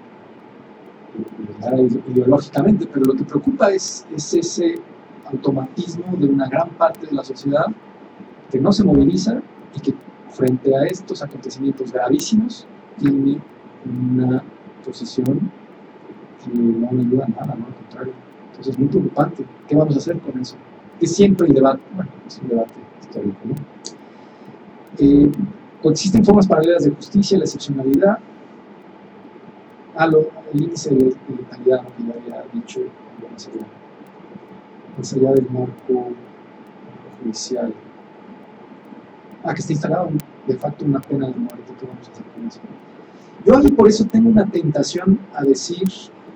ideológicamente, pero lo que preocupa es ese automatismo de una gran parte de la sociedad que no se moviliza y que frente a estos acontecimientos gravísimos tiene una posición que no le ayuda a nada, ¿no? Al contrario. Entonces es muy preocupante. ¿Qué vamos a hacer con eso? Es siempre el debate, bueno, es un debate histórico, ¿no? Coexisten formas paralelas de justicia, la excepcionalidad, el índice de letalidad, ¿no? Que ya había dicho, más allá del marco judicial. Que está instalado de facto una pena de muerte. ¿Qué vamos a hacer con eso? Yo ahí por eso tengo una tentación a decir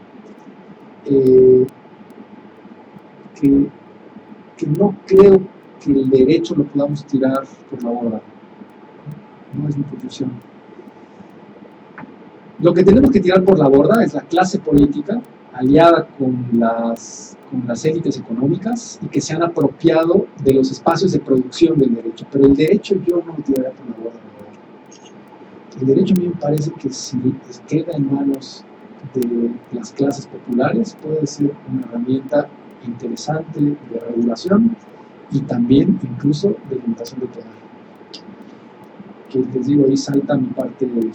que no creo que el derecho lo podamos tirar por la borda. No es mi posición. Lo que tenemos que tirar por la borda es la clase política aliada con las élites económicas y que se han apropiado de los espacios de producción del derecho. Pero el derecho yo no lo tiraría por la borda. El derecho a mí me parece que si queda en manos de las clases populares puede ser una herramienta interesante de regulación y también incluso de limitación de poder. Que les digo, ahí salta mi parte de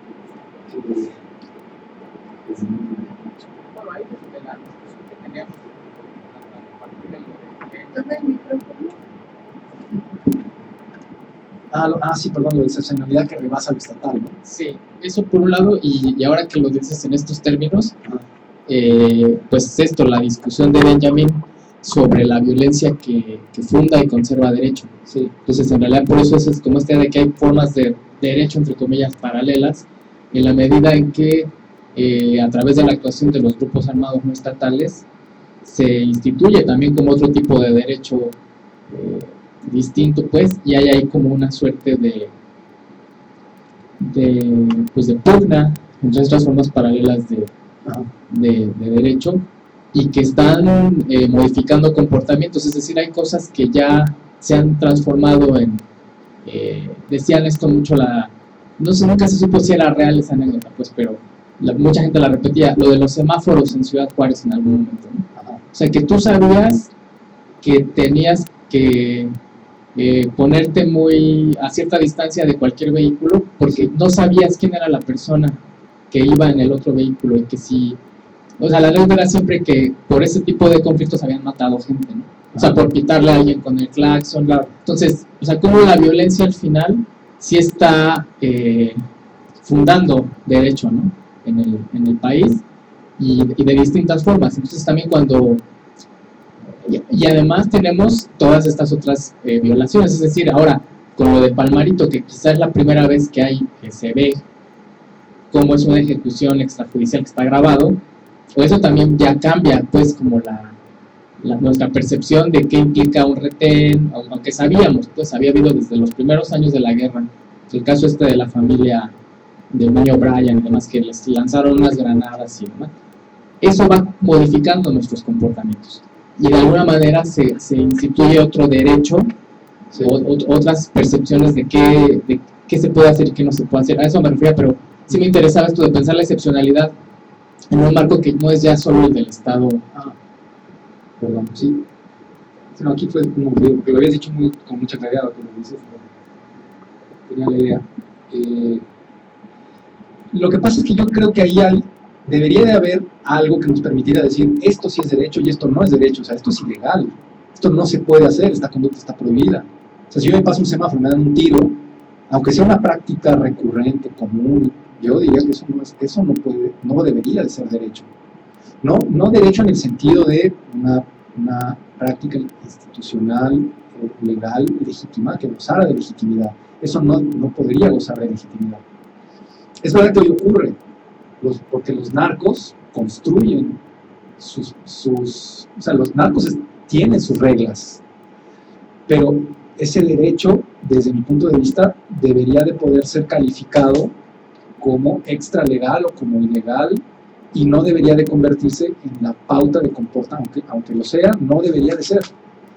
sí, perdón, lo de excepcionalidad que rebasa lo estatal, ¿no? Sí, eso por un lado, y ahora que lo dices en estos términos, pues esto, la discusión de Benjamin sobre la violencia que funda y conserva derecho. Sí. Entonces, en realidad, por eso es como esta idea de que hay formas de derecho, entre comillas, paralelas, en la medida en que a través de la actuación de los grupos armados no estatales se instituye también como otro tipo de derecho distinto, pues, y hay ahí como una suerte de pugna entre estas formas paralelas de derecho y que están modificando comportamientos, es decir, hay cosas que ya se han transformado en, decían esto mucho, no sé, nunca se supo si era real esa anécdota, pues, pero mucha gente la repetía, lo de los semáforos en Ciudad Juárez en algún momento, ¿no? O sea, que tú sabías que tenías que ponerte muy a cierta distancia de cualquier vehículo porque no sabías quién era la persona que iba en el otro vehículo y que si, o sea, la ley era siempre que por ese tipo de conflictos habían matado gente, ¿no? O sea, por pitarle a alguien con el claxon, entonces, o sea, como la violencia al final sí está fundando derecho, ¿no? en el país y de distintas formas. Entonces también cuando... Y además tenemos todas estas otras violaciones, es decir, ahora con lo de Palmarito, que quizás es la primera vez que se ve cómo es una ejecución extrajudicial que está grabado, o eso también ya cambia pues como nuestra percepción de qué implica un retén, aunque sabíamos, pues había habido desde los primeros años de la guerra, el caso de la familia del niño Brian y demás, que les lanzaron unas granadas y demás. Eso va modificando nuestros comportamientos y de alguna manera se instituye otro derecho, sí, otras percepciones de qué se puede hacer y qué no se puede hacer. A eso me refería, pero sí me interesaba esto de pensar la excepcionalidad en un marco que no es ya solo el del Estado. Perdón, sí. No, aquí fue como digo, que lo habías dicho con mucha claridad, lo que lo dices, tenía la idea. Lo que pasa es que yo creo que ahí debería de haber algo que nos permitiera decir esto sí es derecho y esto no es derecho, o sea, esto es ilegal, esto no se puede hacer, esta conducta está prohibida. O sea, si yo me paso un semáforo, me dan un tiro, aunque sea una práctica recurrente, común, yo diría que eso no debería de ser derecho. No derecho en el sentido de una práctica institucional, legal, legítima, que gozara de legitimidad. Eso no podría gozar de legitimidad. Es verdad que hoy ocurre, porque los narcos construyen o sea, los narcos tienen sus reglas, pero ese derecho, desde mi punto de vista, debería de poder ser calificado como extralegal o como ilegal, y no debería de convertirse en la pauta de comportamiento, aunque lo sea, no debería de ser.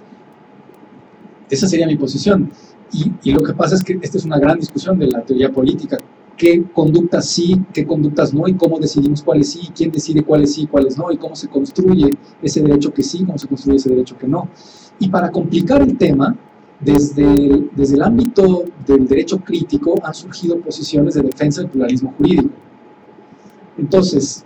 Esa sería mi posición. Y lo que pasa es que esta es una gran discusión de la teoría política. ¿Qué conductas sí, qué conductas no? Y cómo decidimos cuáles sí, quién decide cuáles sí y cuáles no, y cómo se construye ese derecho que sí, cómo se construye ese derecho que no. Y para complicar el tema, desde el ámbito del derecho crítico han surgido posiciones de defensa del pluralismo jurídico. Entonces,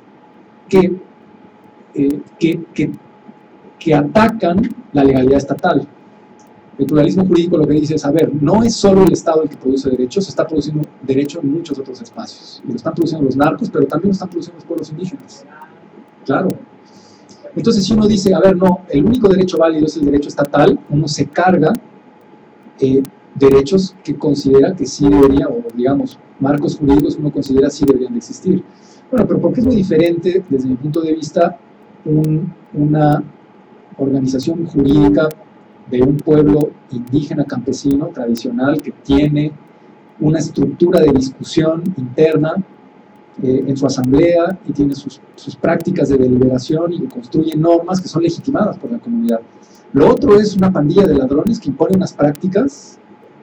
que atacan la legalidad estatal. El pluralismo jurídico lo que dice es, a ver, no es solo el Estado el que produce derechos, se está produciendo derecho en muchos otros espacios. Y lo están produciendo los narcos, pero también lo están produciendo los pueblos indígenas. Claro. Entonces, si uno dice, a ver, no, el único derecho válido es el derecho estatal, uno se carga derechos que considera que sí debería, o digamos, marcos jurídicos que uno considera sí deberían de existir. Bueno, pero porque es muy diferente, desde mi punto de vista, una organización jurídica de un pueblo indígena campesino tradicional que tiene una estructura de discusión interna en su asamblea y tiene sus prácticas de deliberación y que construye normas que son legitimadas por la comunidad. Lo otro es una pandilla de ladrones que impone unas prácticas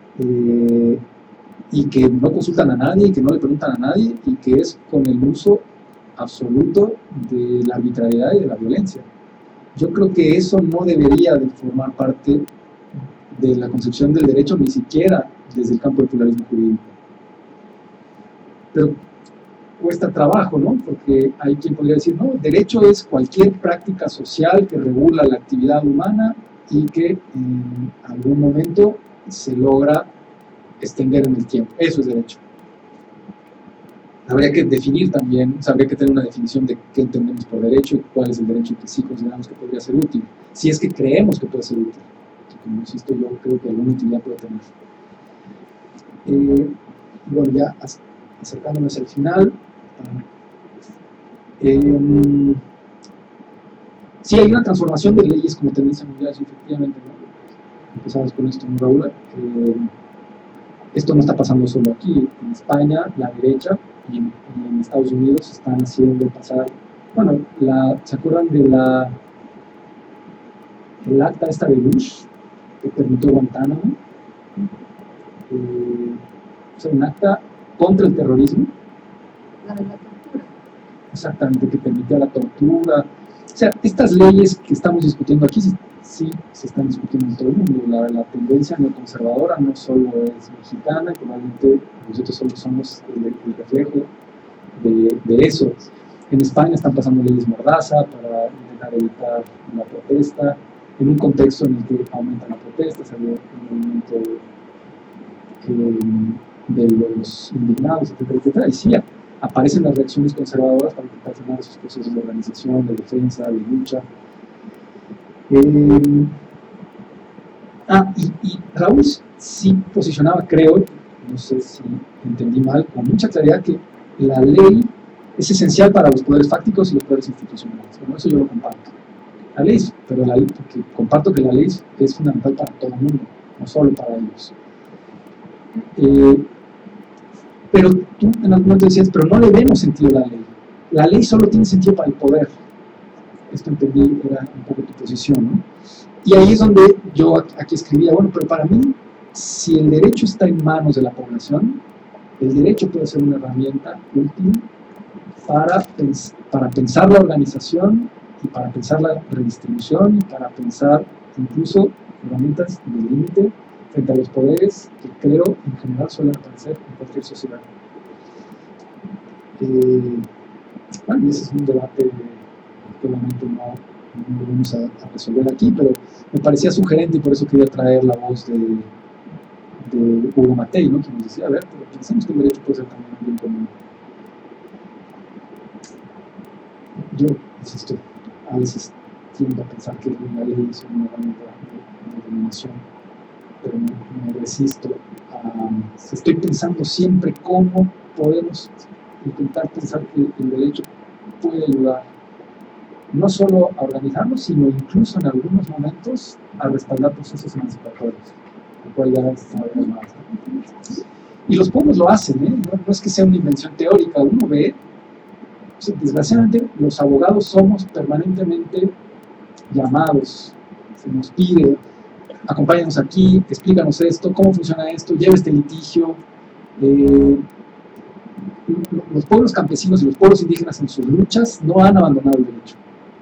y que no consultan a nadie, y que no le preguntan a nadie, y que es con el uso absoluto de la arbitrariedad y de la violencia. Yo creo que eso no debería de formar parte de la concepción del derecho, ni siquiera desde el campo del pluralismo jurídico. Pero cuesta trabajo, ¿no? Porque hay quien podría decir, no, derecho es cualquier práctica social que regula la actividad humana y que en algún momento se logra extender en el tiempo. Eso es derecho. Habría que definir también, o sea, habría que tener una definición de qué entendemos por derecho y cuál es el derecho que sí consideramos que podría ser útil, si es que creemos que puede ser útil. Como insisto, yo creo que alguna utilidad puede tener. Bueno, ya acercándonos al final, sí hay una transformación de leyes como tendencia mundial, efectivamente, ¿no? Empezamos con esto, ¿no, Raúl? Esto no está pasando solo aquí. En España, la derecha y en Estados Unidos están haciendo pasar, bueno, ¿se acuerdan de el acta esta de Bush que permitió Guantánamo? O sea, un acta contra el terrorismo. La de la tortura. Exactamente, que permitía la tortura. O sea, estas leyes que estamos discutiendo aquí sí se están discutiendo en todo el mundo. La tendencia neoconservadora no solo es mexicana, probablemente nosotros solo somos el reflejo de eso. En España están pasando leyes mordaza para intentar evitar la protesta, en un contexto en el que aumenta la protesta, salió un movimiento de los indignados, etcétera, etcétera, y sí, aparecen las reacciones conservadoras para intentar frenar esos procesos de organización, de defensa, de lucha. Y Raúl sí posicionaba, creo, no sé si entendí mal, con mucha claridad que la ley es esencial para los poderes fácticos y los poderes institucionales. Bueno, eso yo lo comparto. La ley, pero la ley, porque comparto que la ley es fundamental para todo el mundo, no solo para ellos. Pero tú en algún momento decías, pero no le vemos sentido a la ley. La ley solo tiene sentido para el poder. Esto entendí, era un poco tu posición, ¿no? Y ahí es donde yo aquí escribía, bueno, pero para mí, si el derecho está en manos de la población, el derecho puede ser una herramienta útil para pensar la organización y para pensar la redistribución y para pensar incluso herramientas de límite frente a los poderes que creo en general suelen aparecer en cualquier sociedad. Bueno, ese es un debate que obviamente no lo vamos a resolver aquí, pero me parecía sugerente y por eso quería traer la voz de Hugo Matei, ¿no? Que nos decía, a ver, pero pensamos que el derecho puede ser también un bien común. Yo, insisto, a veces tiendo a pensar que la ley es una herramienta de dominación, pero me resisto a... Estoy pensando siempre cómo podemos intentar pensar que el derecho puede ayudar no solo a organizarnos, sino incluso en algunos momentos a respaldar procesos emancipatorios, lo cual ya sabemos más. Y los pueblos lo hacen, ¿eh? No es que sea una invención teórica, uno ve, desgraciadamente los abogados somos permanentemente llamados, se nos pide, acompáñanos aquí, explícanos esto, cómo funciona esto, lleva este litigio. Los pueblos campesinos y los pueblos indígenas en sus luchas no han abandonado el derecho.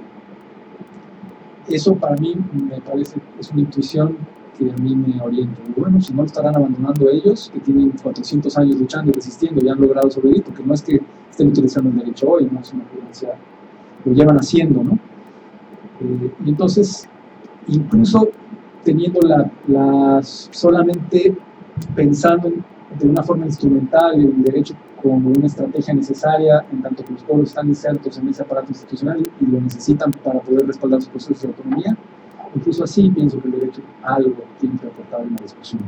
Eso para mí me parece, es una intuición que a mí me orienta. Bueno, si no lo estarán abandonando ellos, que tienen 400 años luchando y resistiendo y han logrado sobrevivir, porque no es que estén utilizando el derecho hoy, no es una ocurrencia, lo llevan haciendo, ¿no? Y entonces, incluso teniendo solamente pensando de una forma instrumental en el derecho como una estrategia necesaria, en tanto que los pueblos están insertos en ese aparato institucional y lo necesitan para poder respaldar sus procesos de autonomía, incluso así pienso que el derecho algo tiene que aportar en la discusión.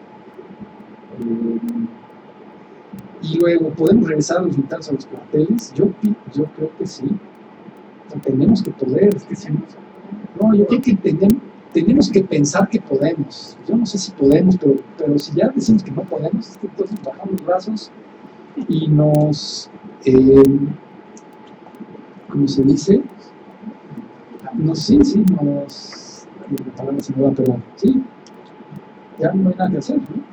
Y luego, ¿podemos regresar a los militares a los cuarteles? Yo creo que sí. O sea, tenemos que poder, es que si no, yo creo que tenemos que pensar que podemos. Yo no sé si podemos, pero si ya decimos que no podemos, es que entonces bajamos los brazos y nos, ¿cómo se dice? La palabra se me va, pero sí, ya no hay nada que hacer, ¿no?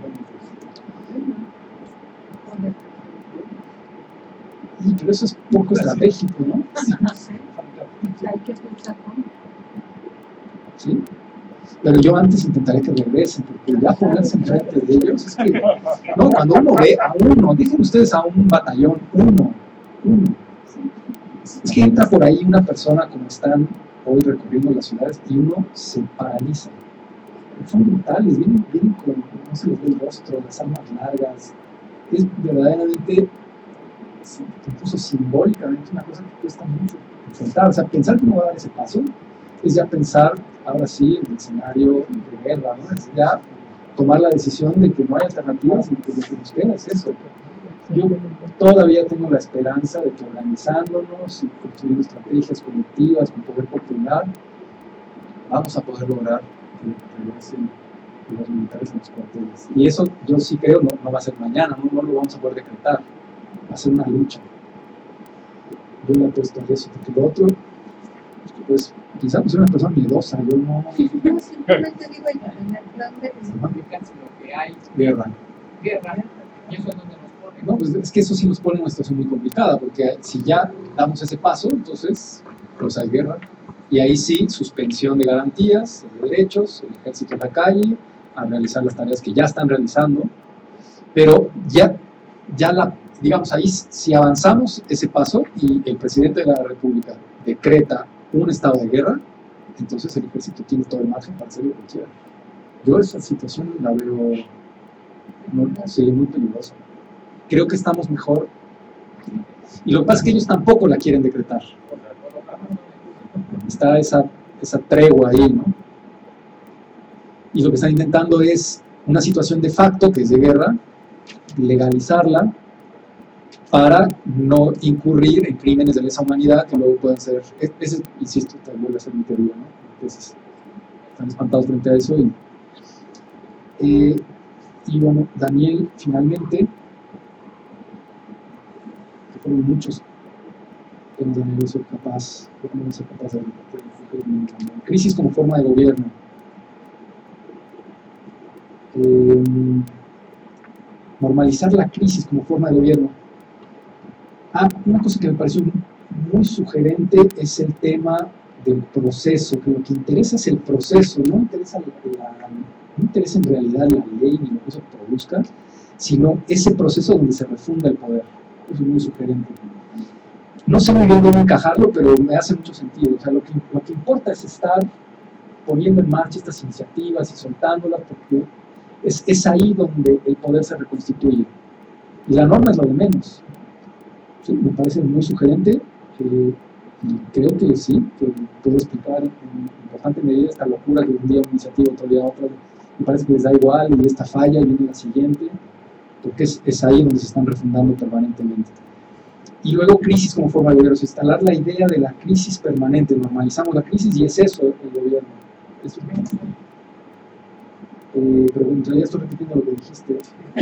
Pero eso es poco estratégico, ¿no? Hay que pensar cómo. ¿Sí? Pero yo antes intentaré que regresen, porque ya ponerse enfrente de ellos es que, no, cuando uno ve a uno, dejen ustedes a un batallón, uno, es que entra por ahí una persona como están hoy recorriendo las ciudades y uno se paraliza. Son brutales, vienen con, no se les ve el rostro, las armas largas, es verdaderamente, incluso simbólicamente, una cosa que cuesta mucho enfrentar. O sea, pensar que uno va a dar ese paso es ya pensar, ahora sí, en el escenario de guerra, ¿no? Es ya tomar la decisión de que no hay alternativas y que lo que nos queda es eso. Yo todavía tengo la esperanza de que organizándonos y construyendo estrategias colectivas con poder popular, vamos a poder lograr que regresen los militares en los cuarteles. Y eso yo sí creo no va a ser mañana, no lo vamos a poder decretar, va a ser una lucha. Yo le apuesto a eso, porque lo otro, pues quizás soy una persona miedosa, yo no... No, simplemente digo, en el plan de lo que hay guerra, y eso es donde nos pone. No, pues es que eso sí nos pone en una situación muy complicada, porque si ya damos ese paso, entonces pues hay guerra, y ahí sí, suspensión de garantías, de derechos, el ejército en la calle, a realizar las tareas que ya están realizando, pero digamos ahí, si avanzamos ese paso y el presidente de la República decreta un estado de guerra, entonces el ejército tiene todo el margen para hacer lo que quiera. Yo esa situación la veo Sí, muy peligroso. Creo que estamos mejor. Y lo que pasa es que ellos tampoco la quieren decretar. Está esa tregua ahí, ¿no? Y lo que están intentando es una situación de facto, que es de guerra, legalizarla para no incurrir en crímenes de lesa humanidad que luego puedan ser, insisto, vuelve a ser mi teoría, ¿no? Entonces, están espantados frente a eso y bueno, Daniel, finalmente, que fueron muchos temas de negocio capaz de crisis como forma de gobierno. Normalizar la crisis como forma de gobierno. Una cosa que me pareció muy sugerente es el tema del proceso, que lo que interesa es el proceso, no interesa en realidad la ley ni lo que eso produzca, sino ese proceso donde se refunda el poder. Eso es muy sugerente. No sé muy bien cómo encajarlo, pero me hace mucho sentido. O sea, lo que importa es estar poniendo en marcha estas iniciativas y soltándolas, porque es ahí donde el poder se reconstituye. Y la norma es lo de menos. Sí, me parece muy sugerente, y creo que sí, que puede explicar en importante medida esta locura que un día una iniciativa, otro día otra, me parece que les da igual, y esta falla y viene la siguiente, porque es ahí donde se están refundando permanentemente. Y luego crisis como forma de gobierno, instalar la idea de la crisis permanente, normalizamos la crisis y es eso el gobierno. Eso es pero en realidad estoy repitiendo lo que dijiste.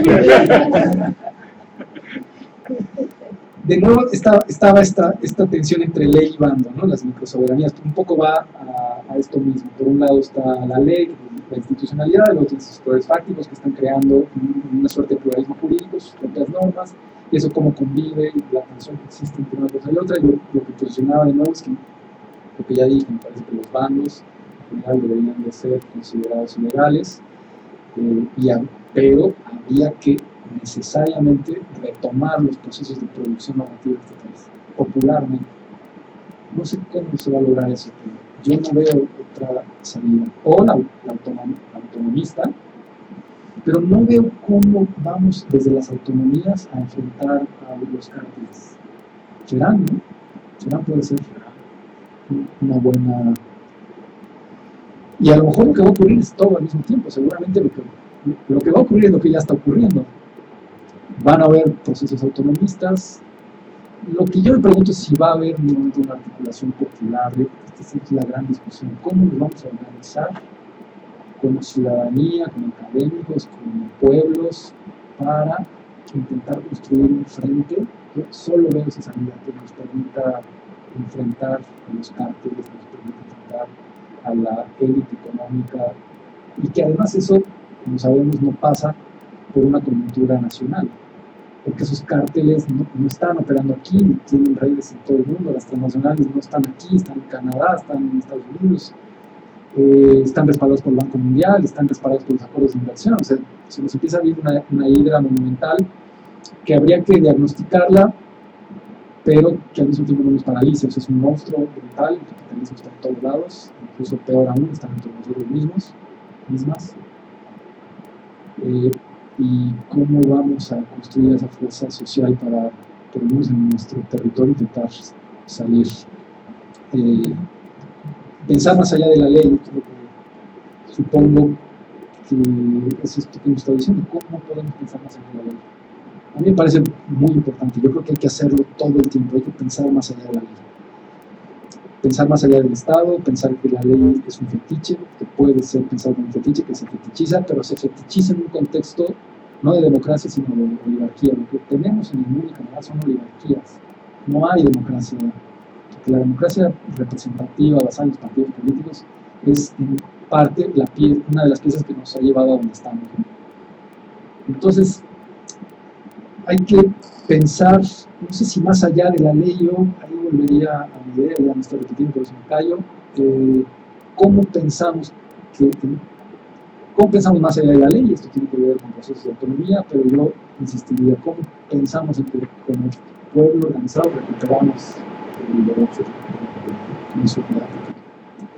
De nuevo estaba esta tensión entre ley y bando, ¿no? Las microsoberanías, un poco va a esto mismo. Por un lado está la ley, la institucionalidad, luego tienes los poderes fácticos que están creando una suerte de pluralismo jurídico, sus propias normas, y eso cómo convive, la tensión que existe entre una cosa y otra. Y lo que posicionaba de nuevo es que, lo que ya dije, me parece que los bandos en general deberían de ser considerados ilegales, pero había que necesariamente retomar los procesos de producción normativa estatales, popularmente. No sé cómo se va a lograr eso, pero yo no veo otra salida. O la autonomista, pero no veo cómo vamos desde las autonomías a enfrentar a los cárteles. Serán, ¿no? Serán, puede ser una buena... Y a lo mejor lo que va a ocurrir es todo al mismo tiempo. Seguramente lo que va a ocurrir es lo que ya está ocurriendo. Van a haber procesos autonomistas. Lo que yo me pregunto es si va a haber un momento de una articulación popular. Esta es la gran discusión. ¿Cómo nos vamos a organizar como ciudadanía, como académicos, como pueblos, para intentar construir un frente? Yo solo veo esa salida que nos permita enfrentar a los cárteles, nos permita enfrentar a la élite económica, y que además eso, como sabemos, no pasa por una coyuntura nacional, porque esos cárteles no están operando aquí, ni tienen redes en todo el mundo. Las transnacionales no están aquí, están en Canadá, están en Estados Unidos, están respaldados por el Banco Mundial, están respaldados por los acuerdos de inversión. O sea, se nos empieza a ver una hidra monumental que habría que diagnosticarla, pero que al mismo tiempo no nos paralice. O sea, es un monstruo brutal, el capitalismo está en todos lados, incluso peor aún, están entre nosotros mismas. Y cómo vamos a construir esa fuerza social para, por lo menos en nuestro territorio, intentar salir, pensar más allá de la ley. Supongo que es esto que nos está diciendo, cómo podemos pensar más allá de la ley. A mí me parece muy importante. Yo creo que hay que hacerlo todo el tiempo, hay que pensar más allá de la ley. Pensar más allá del Estado, pensar que la ley es un fetiche, que puede ser pensado como un fetiche, que se fetichiza, pero se fetichiza en un contexto no de democracia, sino de oligarquía. Lo que tenemos en el mundo en general son oligarquías. No hay democracia. Porque la democracia representativa basada en los partidos políticos es en parte una de las piezas que nos ha llevado a donde estamos, ¿no? Entonces, hay que pensar, no sé si más allá de la ley, yo ahí volvería a mi idea, ya me estoy repitiendo, por eso me callo, ¿cómo pensamos más allá de la ley? Esto tiene que ver con procesos de autonomía, pero yo insistiría, ¿cómo pensamos en que como pueblo organizado recuperamos el derecho en su vida?